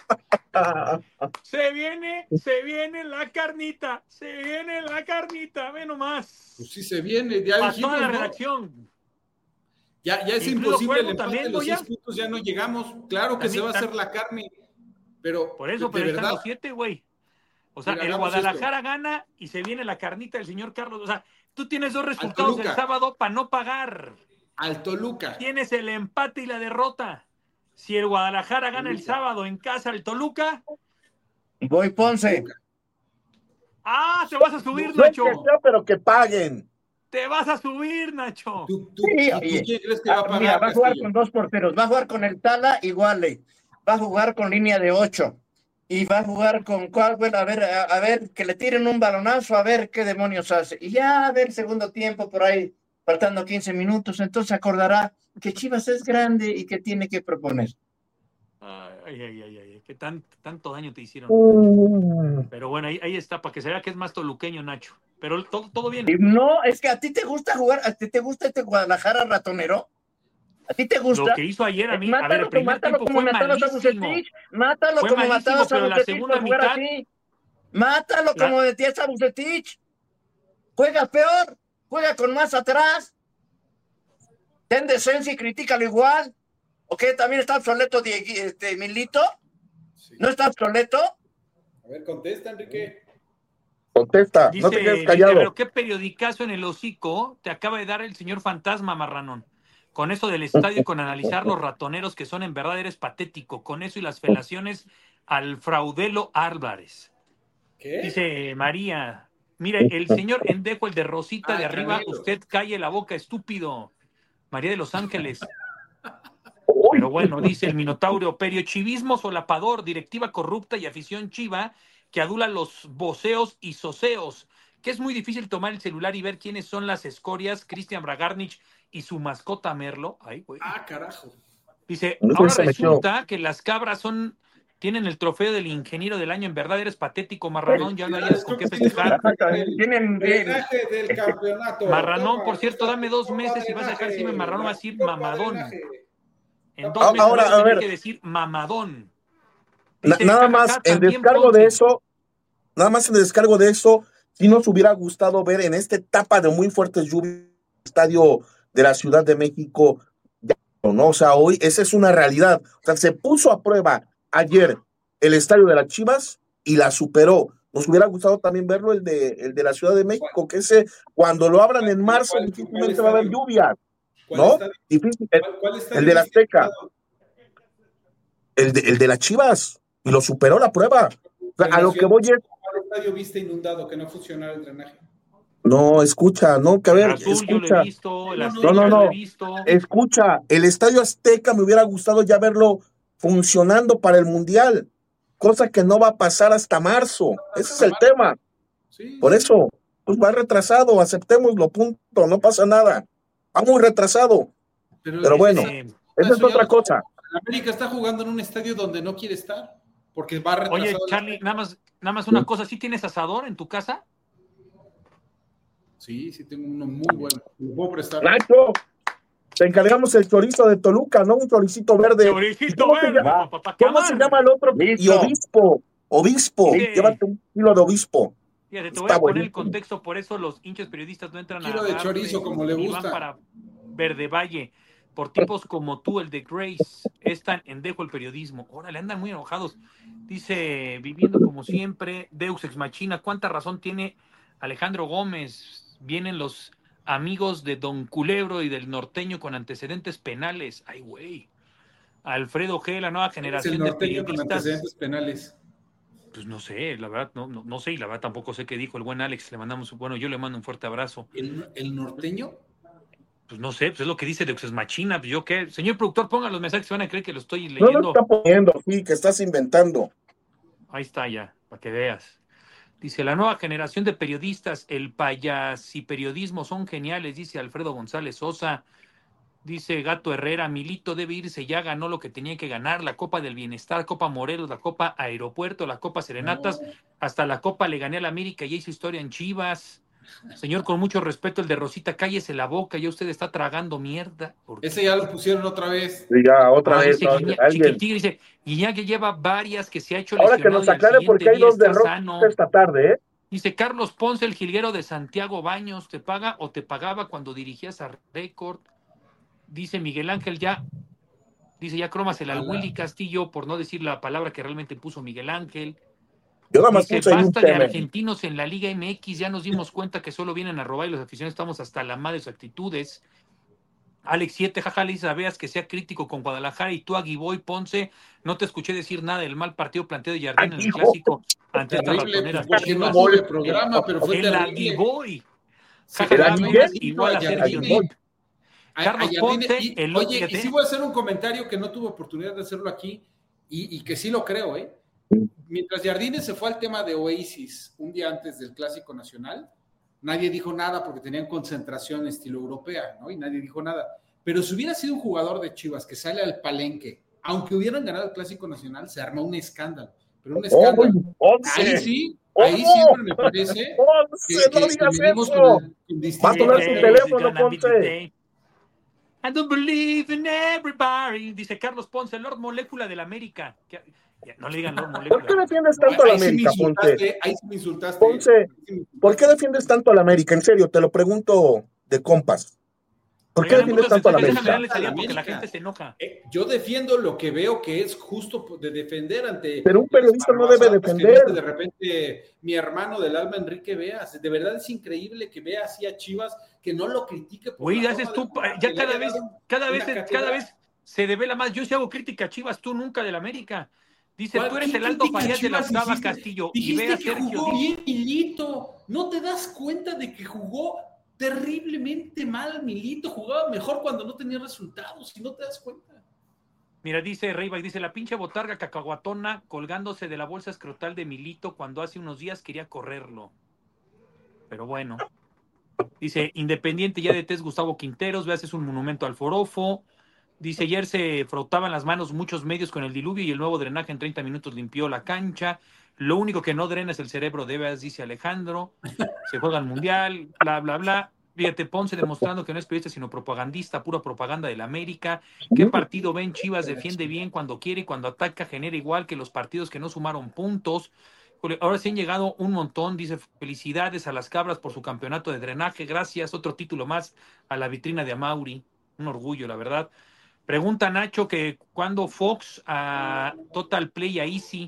Se viene, se viene la carnita, se viene la carnita, ve nomás. Pues sí se viene, ya Para dijimos, toda la ¿no? redacción. Ya, ya es Incluido imposible el Cuervo empate, también, los Goya. seis puntos ya no llegamos. Claro que También, se va a hacer tam- la carne, pero Por eso, de pero ahí están verdad, los siete, güey. O sea, mira, el hagamos Guadalajara gana y se viene la carnita del señor Carlos. O sea, tú tienes dos Al resultados Toluca. el sábado para no pagar. al Toluca. Tienes el empate y la derrota. Si el Guadalajara gana el Toluca. sábado en casa al Toluca, Voy Ponce. ¡ah! Te vas a subir, No es Nacho. que sea, pero que paguen. Te vas a subir, Nacho. ¿Tú, tú, Sí, tú- oye. tú quién crees que va a Ah, pagar? mira, va a jugar Castillo? con dos porteros. Va a jugar con el Tala igual. eh. Va a jugar con línea de ocho. Y va a jugar con cuál, bueno, a ver, a, a ver, que le tiren un balonazo, a ver qué demonios hace. Y ya a ver, segundo tiempo por ahí, faltando quince minutos, entonces acordará que Chivas es grande y que tiene que proponer. Ay, ay, ay, ay, que tan, tanto daño te hicieron. Mm. Pero bueno, ahí, ahí está, para que se vea que es más toluqueño, Nacho. Pero todo, todo bien. Y no, es que a ti te gusta jugar, a ti te gusta este Guadalajara ratonero. ¿A ti te gusta? Lo que hizo ayer a mí, a ver, Mátalo, el primer mátalo tiempo como fue matabas a malísimo. Bucetich. Mátalo Fue como malísimo, matabas a pero la Bucetich segunda por jugar mitad- así. Mátalo La- como decías a Bucetich. Juega peor, juega con más atrás. Ten decencia y critícalo igual. ¿O qué? ¿También está obsoleto Diego, este, Milito? Sí. ¿No está obsoleto? A ver, contesta, Enrique. Contesta, Dice, no te quedes dice, callado. pero qué periodicazo en el hocico te acaba de dar el señor Fantasma, marranón. Con eso del estadio y con analizar los ratoneros que son, en verdad eres patético. Con eso y las felaciones al fraudelo Álvarez. ¿Qué? Dice María, mire, el señor Endejo, el de Rosita Ah, de arriba, Canelo. usted calle la boca, estúpido. María de Los Ángeles. Uy, Pero bueno, dice el Minotauro, periochivismo solapador, directiva corrupta y afición chiva que adula los voceos y soseos, que es muy difícil tomar el celular y ver quiénes son las escorias, Cristian Bragarnich y su mascota Merlo. Ay, güey. Ah, carajo. Dice, No, ahora se metió. resulta que las cabras son, tienen el trofeo del ingeniero del año. En verdad eres patético, marranón, ya no hayas con qué festejar. Tienen Drenaje del campeonato. Marranón, Toma, por cierto, dame dos Copa meses y vas a dejar de decirme drenaje. marranón, vas a decir Copa mamadón. drenaje. En dos Ah, meses ahora, vas a a tener ver. que decir mamadón. Na- Dice, nada jajaja, más en también descargo de Ponce. eso, nada más en descargo de eso, sí nos hubiera gustado ver en esta etapa de muy fuertes lluvias el estadio de la Ciudad de México, ya, ¿no? O sea, hoy esa es una realidad. O sea, se puso a prueba ayer el estadio de las Chivas y la superó. Nos hubiera gustado también verlo el de, el de la Ciudad de México, que ese, cuando lo abran en marzo, ¿Cuál- difícilmente cuál va a haber estadio? lluvia, ¿Cuál ¿no? estadio? Difícil. El, ¿Cuál- cuál estadio el de la viste Azteca, inundado? el de, el de las Chivas, y lo superó la prueba. O sea, En a la lo que ciudad- voy es, ¿Cuál estadio viste inundado que no funcionara el drenaje? no, escucha, no, que a El ver, azul yo lo escucha, he visto, el No, no, azteca no, no, lo he no. visto. escucha, el Estadio Azteca me hubiera gustado ya verlo funcionando para el Mundial, cosa que no va a pasar hasta marzo, ese es el tema, Sí, por sí. eso, pues va retrasado, aceptémoslo, punto, no pasa nada, va muy retrasado, pero bueno, Dice, esa es eso ya otra lo- cosa. América está jugando en un estadio donde no quiere estar, porque va retrasado. oye, la- Charlie, nada más, nada más una cosa, ¿sí tienes asador en tu casa? Sí, sí, tengo uno muy bueno. ¿Lo puedo prestar? Nacho, te encargamos el chorizo de Toluca, ¿no? Un choricito verde. Choricito ¿Cómo se verde, llama? papá, pa' que ¿Cómo se amarre. llama el otro? Listo. Y obispo, obispo, Sí. llévate un kilo de obispo. Fíjate, te voy Está a poner el buenísimo. contexto, por eso los hinchas periodistas no entran Kilo a de darte chorizo, como le y gusta. van para Verde Valle. Por tipos como tú, el de Grace, están en dejo el periodismo. Órale, andan muy enojados. Dice, viviendo como siempre, Deus Ex Machina. ¿Cuánta razón tiene Alejandro Gómez? Vienen los amigos de Don Culebro y del norteño con antecedentes penales. Ay, güey. Alfredo G, la nueva Es el generación de norteño con periodistas. antecedentes penales. Pues no sé, la verdad, no, no, no sé, y la verdad tampoco sé qué dijo el buen Alex. Le mandamos, bueno, yo le mando un fuerte abrazo. ¿El, el norteño? Pues no sé, pues es lo que dice de Deus Machina. Pues yo qué. Señor productor, ponga los mensajes, se van a creer que lo estoy No leyendo. lo está poniendo, sí, que estás inventando. Ahí está ya, para que veas. Dice, la nueva generación de periodistas, el payas y periodismo son geniales, dice Alfredo González Sosa. Dice Gato Herrera, Milito debe irse, ya ganó lo que tenía que ganar, la Copa del Bienestar, Copa Morelos, la Copa Aeropuerto, la Copa Serenatas, No. hasta la Copa le gané al América y hizo historia en Chivas. Señor, con mucho respeto, el de Rosita, cállese la boca, ya usted está tragando mierda. Ese ya lo pusieron otra vez. Sí, ya, otra Ah, vez. dice No, Guiñac, alguien. Chiquitigre, dice, Guiñac ya lleva varias que se ha hecho Ahora que lesionado nos y al aclare porque siguiente hay día dos está derrotas sano. esta tarde, ¿eh? Dice Carlos Ponce, el jilguero de Santiago Baños, ¿te paga o te pagaba cuando dirigías a Record? Dice Miguel Ángel, ya, dice ya crómasela al Willy Castillo, por no decir la palabra que realmente puso Miguel Ángel. Yo nada más Dice, puse ahí un basta de tema. argentinos en la Liga M X, ya nos dimos cuenta que solo vienen a robar y los aficionados estamos hasta la madre de sus actitudes. Alex siete, jaja, Lisa, veas que sea crítico con Guadalajara y tú, Aguiboy Ponce, no te escuché decir nada del mal partido planteado de Jardín en el clásico ante estas Terrible, ratoneras. porque no tuve programa, pero fue El terrible. Aguiboy. Sí, Jaja, el Jaja, Aguiboy, igual a Jardine. Sergio Nip. A- Carlos a Jardine, Ponce, y- el Oye, fíjate. y sí voy a hacer un comentario que no tuve oportunidad de hacerlo aquí, y, y que sí lo creo, ¿eh? Mientras Jardine se fue al tema de Oasis un día antes del Clásico Nacional, nadie dijo nada porque tenían concentración estilo europea, ¿no? Y nadie dijo nada. Pero si hubiera sido un jugador de Chivas que sale al Palenque, aunque hubieran ganado el Clásico Nacional, se armó un escándalo. Pero un escándalo. ¡Oh, Ahí sí, ¡Oh! ahí siempre me parece que, ¡Ponce, que- no que digas venimos eso! con, el- con distinto- Va a sonar su Hey, teléfono, it's gonna be the Ponce. day. I don't believe in everybody. Dice Carlos Ponce, Lord Molécula del América. Que- ya, no le digan Lord Molécula. ¿Por qué defiendes tanto a la Ahí sí me América, Ponce? insultaste, ahí sí me insultaste. Ponce, ¿por qué defiendes tanto a la América? En serio, te lo pregunto de compas. ¿Por qué Oigan, defiendes muchos tanto a la mensajes, déjame América? darle salida porque la América. gente se enoja. Eh, yo defiendo lo que veo que es justo de defender ante. Pero un periodista no debe barbazadas que defender. dice de repente mi hermano del alma, Enrique Veas. De verdad es increíble que vea así a Chivas, que no lo critique. por Güey, la haces forma tú, de jugar, ya que le cada haya vez, dado cada una vez, cátedra. cada vez se devela más. Yo si hago crítica a Chivas, tú nunca del América. Dice, ¿Cuál- tú eres qué el Aldo crítica Farías de la Chivas octava hiciste? Castillo. Y Dijiste ve a que Sergio jugó Díaz. bien Milito. ¿No te das cuenta de que jugó terriblemente mal Milito? Jugaba mejor cuando no tenía resultados, si no te das cuenta. Mira, dice Reyback, dice la pinche botarga cacahuatona colgándose de la bolsa escrotal de Milito cuando hace unos días quería correrlo. Pero bueno. Dice, Independiente ya de Tez Gustavo Quinteros, veas, es un monumento al forofo. Dice, ayer se frotaban las manos muchos medios con el diluvio y el nuevo drenaje en treinta minutos limpió la cancha. Lo único que no drena es el cerebro de Veas, dice Alejandro. Se juega el mundial, bla, bla, bla. Fíjate, Ponce demostrando que no es periodista, sino propagandista, pura propaganda del América. ¿Qué partido ven? Chivas defiende bien cuando quiere y cuando ataca genera igual que los partidos que no sumaron puntos. Ahora sí han llegado un montón, dice, felicidades a las Cabras por su campeonato de drenaje, gracias, otro título más a la vitrina de Amauri, un orgullo, la verdad. Pregunta Nacho que cuando Fox a Total Play a Easy.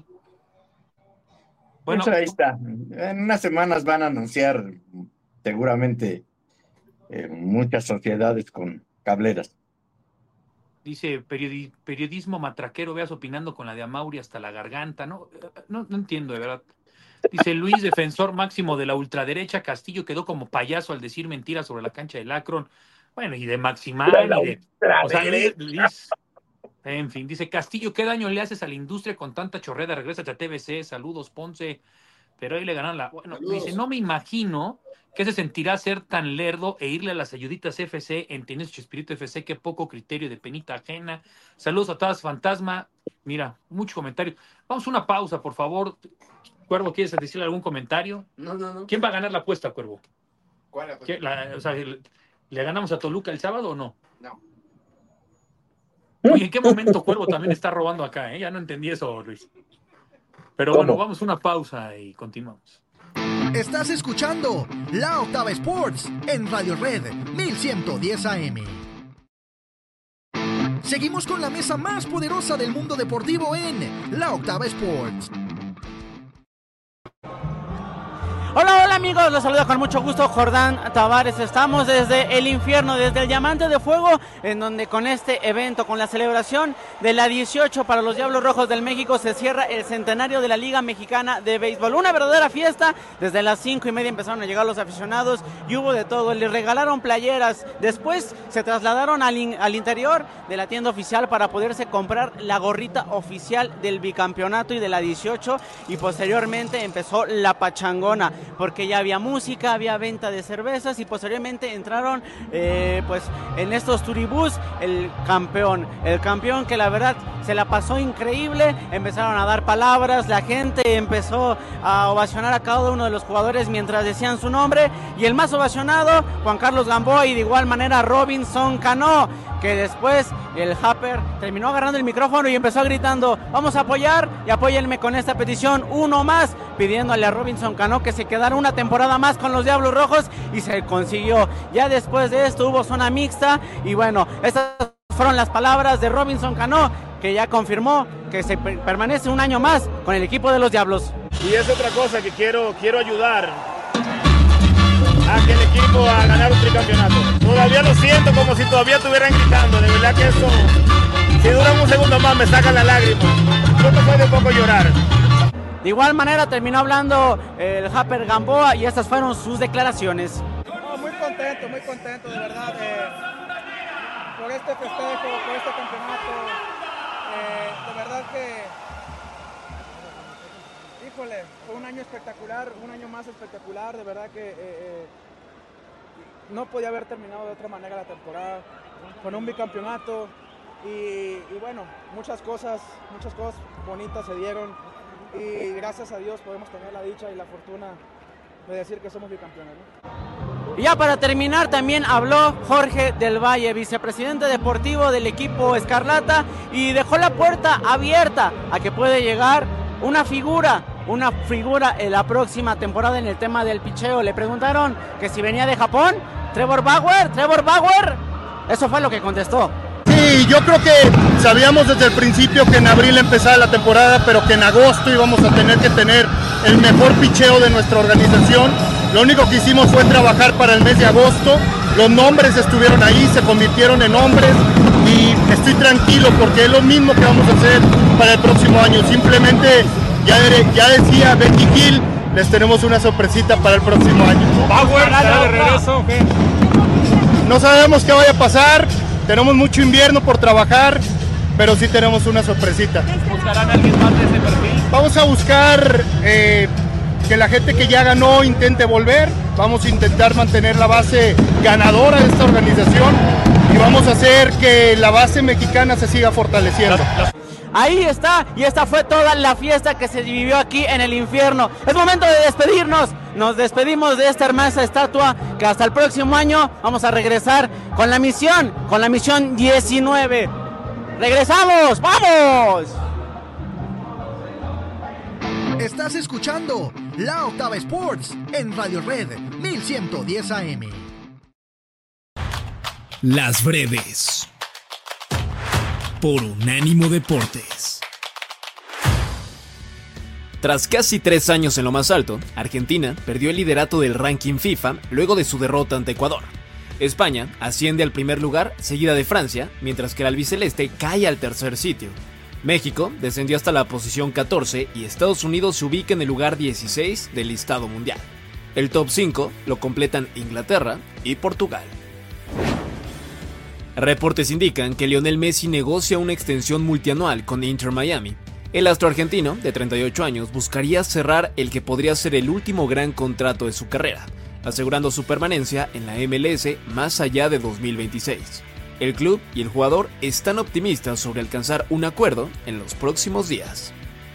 Bueno, pues ahí está. En unas semanas van a anunciar seguramente eh, muchas sociedades con cableras. Dice, periodi periodismo matraquero, veas opinando con la de Amauri hasta la garganta, ¿no? No, no entiendo, de verdad. Dice Luis, defensor máximo de la ultraderecha, Castillo quedó como payaso al decir mentiras sobre la cancha del Akron. Bueno, y de Maximán, y de... O sea, Luis, en fin, dice Castillo, ¿qué daño le haces a la industria con tanta chorreda? Regrésate a T V C, saludos, Ponce. Pero ahí le ganaron la... Bueno, Saludos. dice, no me imagino qué se sentirá ser tan lerdo e irle a las ayuditas F C en Tienes Chespirito F C, qué poco criterio de penita ajena. Saludos a todas, Fantasma. Mira, mucho comentario. Vamos a una pausa, por favor. Cuervo, ¿quieres decirle algún comentario? No, no, no. ¿Quién va a ganar la apuesta, Cuervo? ¿Cuál apuesta? ¿Qué, la, o sea, ¿le, ¿le ganamos a Toluca el sábado o no? No. Oye, ¿en qué momento Cuervo también está robando acá? ¿eh? Ya no entendí eso, Luis. Pero ¿Cómo? bueno, vamos a una pausa y continuamos. Estás escuchando La Octava Sports en Radio Red mil ciento diez A M. Seguimos con la mesa más poderosa del mundo deportivo en La Octava Sports. Hola, hola amigos, los saluda con mucho gusto Jordán Tavares. Estamos desde el infierno, desde el Diamante de Fuego, en donde con este evento, con la celebración de la dieciocho para los Diablos Rojos del México, se cierra el centenario de la Liga Mexicana de Béisbol. Una verdadera fiesta, desde las cinco y media empezaron a llegar los aficionados y hubo de todo, les regalaron playeras, después se trasladaron al, in, al interior de la tienda oficial para poderse comprar la gorrita oficial del bicampeonato y de la dieciocho, y posteriormente empezó la pachangona, porque que ya había música, había venta de cervezas y posteriormente entraron eh, pues en estos turibús el campeón, el campeón que la verdad se la pasó increíble, empezaron a dar palabras, la gente empezó a ovacionar a cada uno de los jugadores mientras decían su nombre, y el más ovacionado, Juan Carlos Gamboa, y de igual manera Robinson Cano, que después el Happer terminó agarrando el micrófono y empezó gritando: vamos a apoyar y apóyenme con esta petición, uno más, pidiéndole a Robinson Cano que se quedara una temporada más con los Diablos Rojos, y se consiguió. Ya después de esto hubo zona mixta y bueno, estas fueron las palabras de Robinson Cano, que ya confirmó que se per- permanece un año más con el equipo de los Diablos. Y es otra cosa que quiero, quiero ayudar a que el equipo a ganar un tricampeonato. Todavía lo siento como si todavía estuvieran gritando, de verdad que eso, si duran un segundo más me sacan la lágrima. Yo me puedo un poco llorar. De igual manera terminó hablando el Happer Gamboa y estas fueron sus declaraciones. No, muy contento, muy contento de verdad eh, por este festejo, por este campeonato. Eh, de verdad que, híjole, fue un año espectacular, un año más espectacular, de verdad que eh, eh, no podía haber terminado de otra manera la temporada, con un bicampeonato y, y bueno, muchas cosas, muchas cosas bonitas se dieron y gracias a Dios podemos tener la dicha y la fortuna de decir que somos bicampeones, ¿no? Y ya para terminar también habló Jorge del Valle, vicepresidente deportivo del equipo Escarlata, y dejó la puerta abierta a que puede llegar una figura, una figura en la próxima temporada en el tema del picheo. Le preguntaron que si venía de Japón, Trevor Bauer, Trevor Bauer, eso fue lo que contestó. Sí, yo creo que sabíamos desde el principio que en abril empezaba la temporada, pero que en agosto íbamos a tener que tener el mejor picheo de nuestra organización. Lo único que hicimos fue trabajar para el mes de agosto, los nombres estuvieron ahí, se convirtieron en hombres y estoy tranquilo porque es lo mismo que vamos a hacer para el próximo año. Simplemente, ya, de, ya decía Becky Hill, les tenemos una sorpresita para el próximo año. Bauer, ¿estará de regreso? No sabemos qué vaya a pasar, tenemos mucho invierno por trabajar, pero sí tenemos una sorpresita. ¿Buscarán a alguien más de ese perfil? Vamos a buscar eh, que la gente que ya ganó intente volver, vamos a intentar mantener la base ganadora de esta organización y vamos a hacer que la base mexicana se siga fortaleciendo. Ahí está, y esta fue toda la fiesta que se vivió aquí en el infierno. Es momento de despedirnos. Nos despedimos de esta hermosa estatua que hasta el próximo año vamos a regresar con la misión, con la misión diecinueve. ¡Regresamos! ¡Vamos! Estás escuchando La Octava Sports en Radio Red mil ciento diez A M. Las breves por Unánimo Deportes. Tras casi tres años en lo más alto, Argentina perdió el liderato del ranking FIFA luego de su derrota ante Ecuador. España asciende al primer lugar, seguida de Francia, mientras que el albiceleste cae al tercer sitio. México descendió hasta la posición catorce y Estados Unidos se ubica en el lugar dieciséis del listado mundial. El top cinco lo completan Inglaterra y Portugal. Reportes indican que Lionel Messi negocia una extensión multianual con Inter Miami. El astro argentino, de treinta y ocho años, buscaría cerrar el que podría ser el último gran contrato de su carrera, asegurando su permanencia en la M L S más allá de dos mil veintiséis. El club y el jugador están optimistas sobre alcanzar un acuerdo en los próximos días.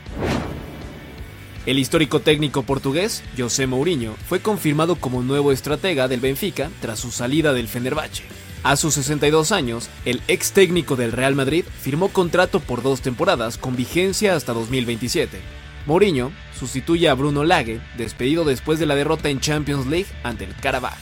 El histórico técnico portugués, José Mourinho, fue confirmado como nuevo estratega del Benfica tras su salida del Fenerbahce. A sus sesenta y dos años, el ex técnico del Real Madrid firmó contrato por dos temporadas con vigencia hasta dos mil veintisiete. Mourinho sustituye a Bruno Lage, despedido después de la derrota en Champions League ante el Karabaj.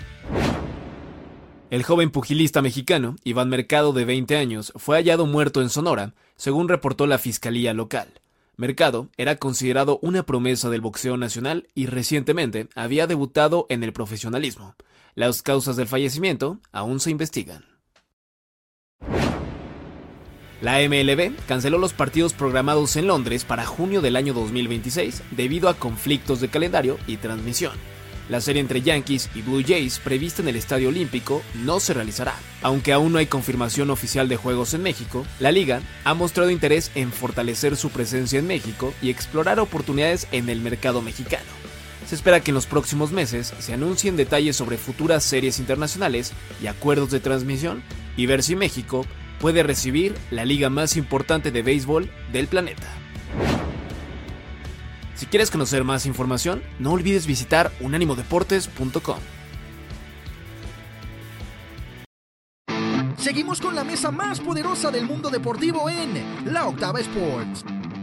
El joven pugilista mexicano, Iván Mercado, de veinte años, fue hallado muerto en Sonora, según reportó la fiscalía local. Mercado era considerado una promesa del boxeo nacional y recientemente había debutado en el profesionalismo. Las causas del fallecimiento aún se investigan. La M L B canceló los partidos programados en Londres para junio del año dos mil veintiséis debido a conflictos de calendario y transmisión. La serie entre Yankees y Blue Jays prevista en el Estadio Olímpico no se realizará. Aunque aún no hay confirmación oficial de juegos en México, la liga ha mostrado interés en fortalecer su presencia en México y explorar oportunidades en el mercado mexicano. Se espera que en los próximos meses se anuncien detalles sobre futuras series internacionales y acuerdos de transmisión y ver si México puede recibir la liga más importante de béisbol del planeta. Si quieres conocer más información, no olvides visitar unánimo deportes punto com. Seguimos con la mesa más poderosa del mundo deportivo en La Octava Sports.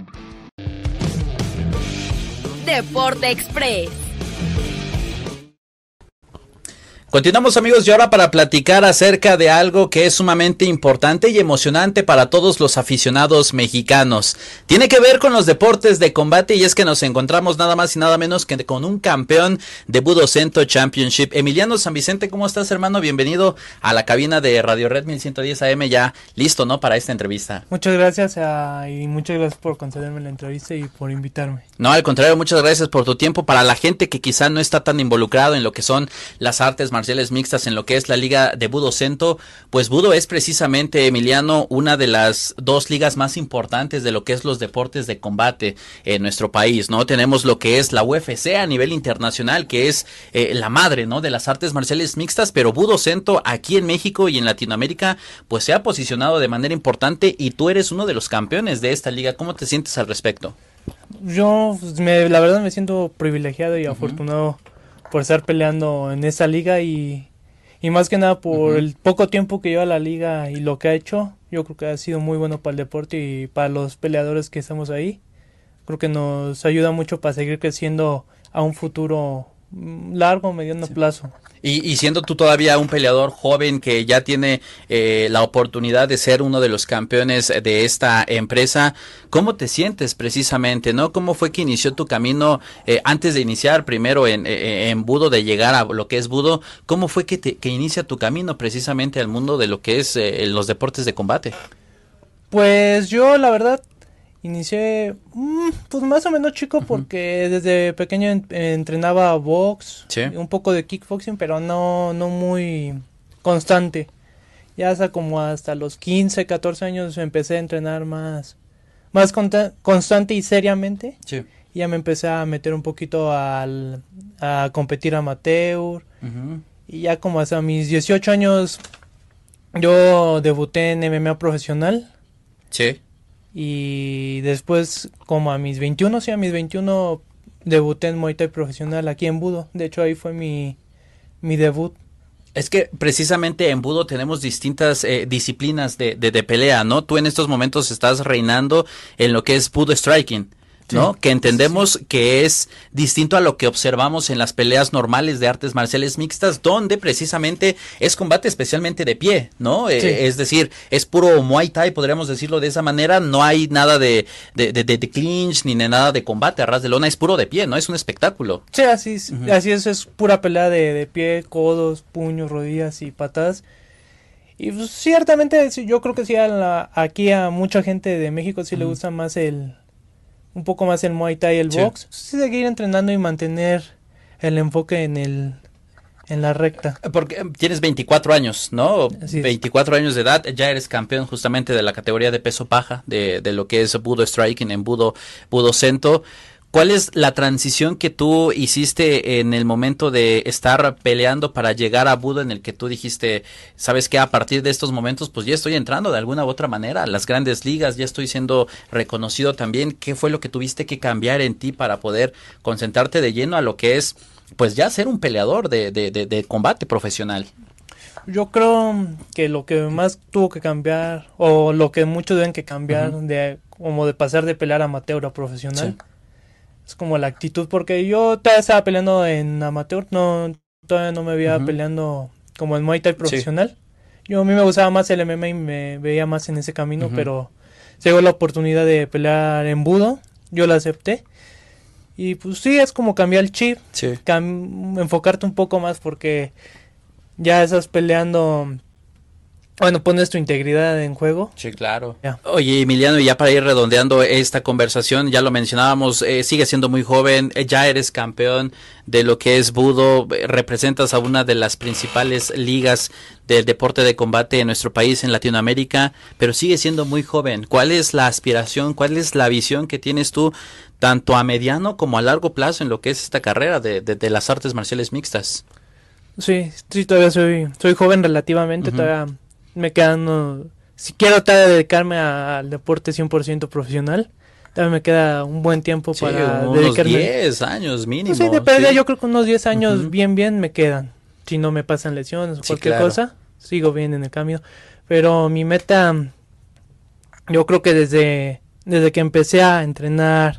Deporte Express. Continuamos, amigos, y ahora para platicar acerca de algo que es sumamente importante y emocionante para todos los aficionados mexicanos. Tiene que ver con los deportes de combate y es que nos encontramos nada más y nada menos que con un campeón de Budo Cento Championship. Emiliano San Vicente, ¿cómo estás, hermano? Bienvenido a la cabina de Radio Red mil ciento diez A M, ya listo, ¿no? Para esta entrevista. Muchas gracias uh, y muchas gracias por concederme la entrevista y por invitarme. No, al contrario, muchas gracias por tu tiempo. Para la gente que quizá no está tan involucrado en lo que son las artes marciales mixtas, en lo que es la liga de Budo Cento, pues Budo es precisamente, Emiliano, una de las dos ligas más importantes de lo que es los deportes de combate en nuestro país, ¿no? Tenemos lo que es la U F C a nivel internacional, que es eh, la madre, ¿no?, de las artes marciales mixtas, pero Budo Cento aquí en México y en Latinoamérica, pues se ha posicionado de manera importante y tú eres uno de los campeones de esta liga. ¿Cómo te sientes al respecto? Yo, pues, me, la verdad, me siento privilegiado y uh-huh. afortunado por estar peleando en esta liga y, y más que nada por uh-huh. el poco tiempo que lleva la liga y lo que ha hecho. Yo creo que ha sido muy bueno para el deporte y para los peleadores que estamos ahí. Creo que nos ayuda mucho para seguir creciendo a un futuro largo, mediano sí. plazo. Y, y siendo tú todavía un peleador joven que ya tiene eh, la oportunidad de ser uno de los campeones de esta empresa, ¿cómo te sientes precisamente, no? ¿Cómo fue que inició tu camino eh, antes de iniciar primero en, eh, en Budo, de llegar a lo que es Budo? ¿Cómo fue que, te, que inicia tu camino precisamente al mundo de lo que es eh, los deportes de combate? Pues yo, la verdad, inicié mmm, pues más o menos chico, uh-huh. porque desde pequeño en, entrenaba box, sí. un poco de kickboxing, pero no, no muy constante. Ya hasta como hasta los quince, catorce años empecé a entrenar más, más conta- constante y seriamente. Sí. Y ya me empecé a meter un poquito al, a competir amateur. Uh-huh. Y ya como hasta mis dieciocho años yo debuté en M M A profesional. Sí. Y después, como a mis veintiuno, sí, a mis veintiuno debuté en Muay Thai profesional aquí en Budo. De hecho, ahí fue mi, mi debut. Es que precisamente en Budo tenemos distintas eh, disciplinas de, de, de pelea, ¿no? Tú en estos momentos estás reinando en lo que es Budo Striking, ¿no? Sí, que entendemos sí. que es distinto a lo que observamos en las peleas normales de artes marciales mixtas, donde precisamente es combate especialmente de pie, ¿no? Sí. Eh, es decir, es puro Muay Thai, podríamos decirlo de esa manera. No hay nada de, de, de, de clinch ni de nada de combate a ras de lona, es puro de pie, ¿no? Es un espectáculo. Sí, así es, uh-huh. así es, es pura pelea de, de pie, codos, puños, rodillas y patadas. Y pues, ciertamente yo creo que sí, a la, aquí a mucha gente de México sí uh-huh. le gusta más el... un poco más el Muay Thai y el sí. box, sí, seguir entrenando y mantener el enfoque en el en la recta. Porque tienes veinticuatro años, ¿no? veinticuatro años de edad, ya eres campeón justamente de la categoría de peso paja, de, de lo que es Budo Striking en Budo, Budo Cento. ¿Cuál es la transición que tú hiciste en el momento de estar peleando para llegar a Budo, en el que tú dijiste, sabes que a partir de estos momentos pues ya estoy entrando de alguna u otra manera a las grandes ligas, ya estoy siendo reconocido también? ¿Qué fue lo que tuviste que cambiar en ti para poder concentrarte de lleno a lo que es pues ya ser un peleador de, de, de, de combate profesional? Yo creo que lo que más tuvo que cambiar, o lo que muchos deben que cambiar, uh-huh. de como de pasar de pelear amateur a profesional, sí. es como la actitud, porque yo todavía estaba peleando en amateur, no todavía no me veía uh-huh. peleando como en Muay Thai profesional. Sí. Yo a mí me gustaba más el M M A y me veía más en ese camino, uh-huh. pero se dio la oportunidad de pelear en Budo, yo la acepté. Y pues sí, es como cambiar el chip, sí. cam- enfocarte un poco más, porque ya estás peleando bueno, pones tu integridad en juego. Sí, claro. Ya. Oye, Emiliano, y ya para ir redondeando esta conversación, ya lo mencionábamos, eh, sigues siendo muy joven, eh, ya eres campeón de lo que es budo, eh, representas a una de las principales ligas del deporte de combate en nuestro país, en Latinoamérica, pero sigues siendo muy joven. ¿Cuál es la aspiración, cuál es la visión que tienes tú, tanto a mediano como a largo plazo, en lo que es esta carrera de, de, de las artes marciales mixtas? Sí, sí, todavía soy, soy joven relativamente, uh-huh. Todavía me quedan, uh, si quiero todavía dedicarme a, al deporte cien por ciento profesional, todavía me queda un buen tiempo sí, para unos dedicarme. diez años mínimo. Pues sí, de pérdida, sí. Yo creo que unos diez años uh-huh. bien, bien me quedan. Si no me pasan lesiones o sí, cualquier claro. cosa, sigo bien en el cambio. Pero mi meta, yo creo que desde, desde que empecé a entrenar,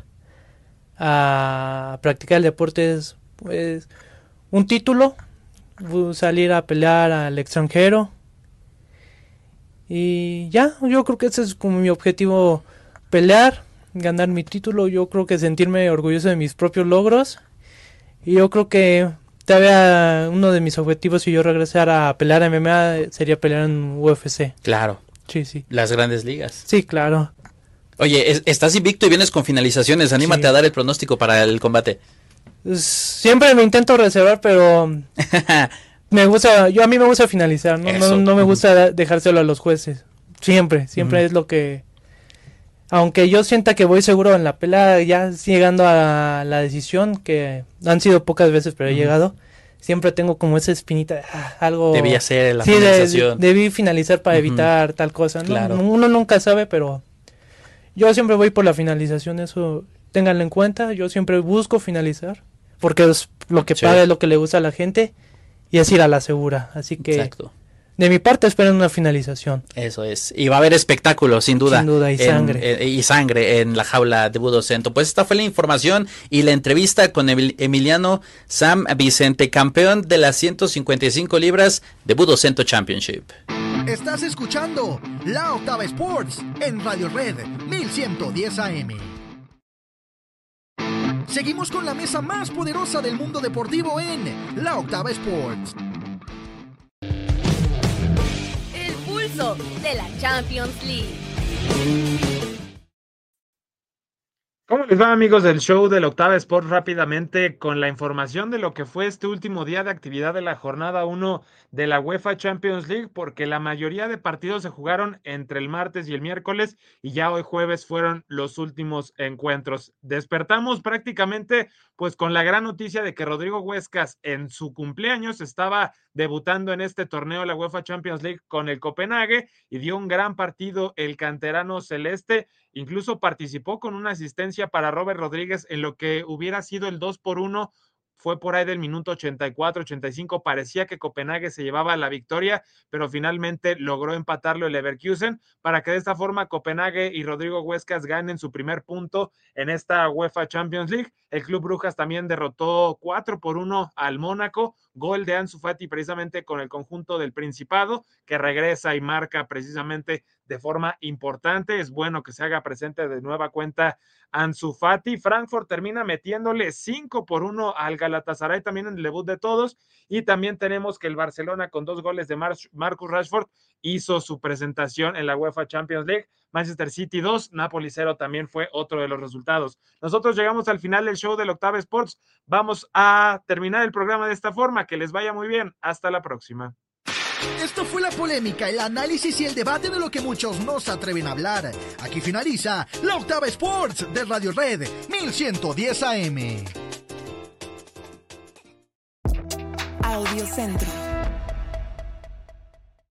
a practicar el deporte, es pues un título, salir a pelear al extranjero. Y ya, yo creo que ese es como mi objetivo, pelear, ganar mi título, yo creo que sentirme orgulloso de mis propios logros. Y yo creo que todavía uno de mis objetivos si yo regresara a pelear a M M A sería pelear en U F C. Claro. Sí, sí. Las grandes ligas. Sí, claro. Oye, es, estás invicto y vienes con finalizaciones, anímate sí. a dar el pronóstico para el combate. Siempre me intento reservar, pero... Me gusta, yo a mí me gusta finalizar, no, no, no me gusta dejárselo a los jueces. Siempre, siempre uh-huh. es lo que... Aunque yo sienta que voy seguro en la pelea, ya llegando a la decisión, que han sido pocas veces, pero he uh-huh. llegado, siempre tengo como esa espinita de ah, algo... Debía ser la sí, finalización. De, de, debí finalizar para uh-huh. evitar tal cosa. ¿No? Claro. Uno nunca sabe, pero yo siempre voy por la finalización, eso ténganlo en cuenta. Yo siempre busco finalizar, porque es lo que sí. paga, es lo que le gusta a la gente. Y es ir a la segura, así que exacto. De mi parte esperen una finalización. Eso es, y va a haber espectáculo, sin duda. Sin duda, y en, sangre. En, y sangre en la jaula de Budo Cento. Pues esta fue la información y la entrevista con Emiliano Sam Vicente, campeón de las ciento cincuenta y cinco libras de Budo Cento Championship. Estás escuchando La Octava Sports en Radio Red mil ciento diez A M. Seguimos con la mesa más poderosa del mundo deportivo en La Octava Sports. El pulso de la Champions League. ¿Cómo les va, amigos del show de la Octava Sports? Rápidamente con la información de lo que fue este último día de actividad de la jornada uno de la UEFA Champions League, porque la mayoría de partidos se jugaron entre el martes y el miércoles y ya hoy jueves fueron los últimos encuentros. Despertamos prácticamente pues con la gran noticia de que Rodrigo Huescas en su cumpleaños estaba debutando en este torneo de la UEFA Champions League con el Copenhague y dio un gran partido el canterano celeste. Incluso participó con una asistencia para Robert Rodríguez en lo que hubiera sido el dos por uno. Fue por ahí del minuto ochenta y cuatro, ochenta y cinco, parecía que Copenhague se llevaba la victoria, pero finalmente logró empatarlo el Leverkusen para que de esta forma Copenhague y Rodrigo Huescas ganen su primer punto en esta UEFA Champions League. El Club Brujas también derrotó cuatro por uno al Mónaco, gol de Ansu Fati precisamente con el conjunto del Principado, que regresa y marca precisamente de forma importante. Es bueno que se haga presente de nueva cuenta Ansu Fati. Frankfurt termina metiéndole cinco por uno al Galatasaray también en el debut de todos, y también tenemos que el Barcelona con dos goles de Mar- Marcus Rashford hizo su presentación en la UEFA Champions League. Manchester City dos, Napoli cero también fue otro de los resultados. Nosotros llegamos al final del show de la Octava Sports. Vamos a terminar el programa de esta forma. Que les vaya muy bien. Hasta la próxima. Esto fue la polémica, el análisis y el debate de lo que muchos no se atreven a hablar. Aquí finaliza La Octava Sports de Radio Red mil ciento diez A M. Audio Centro.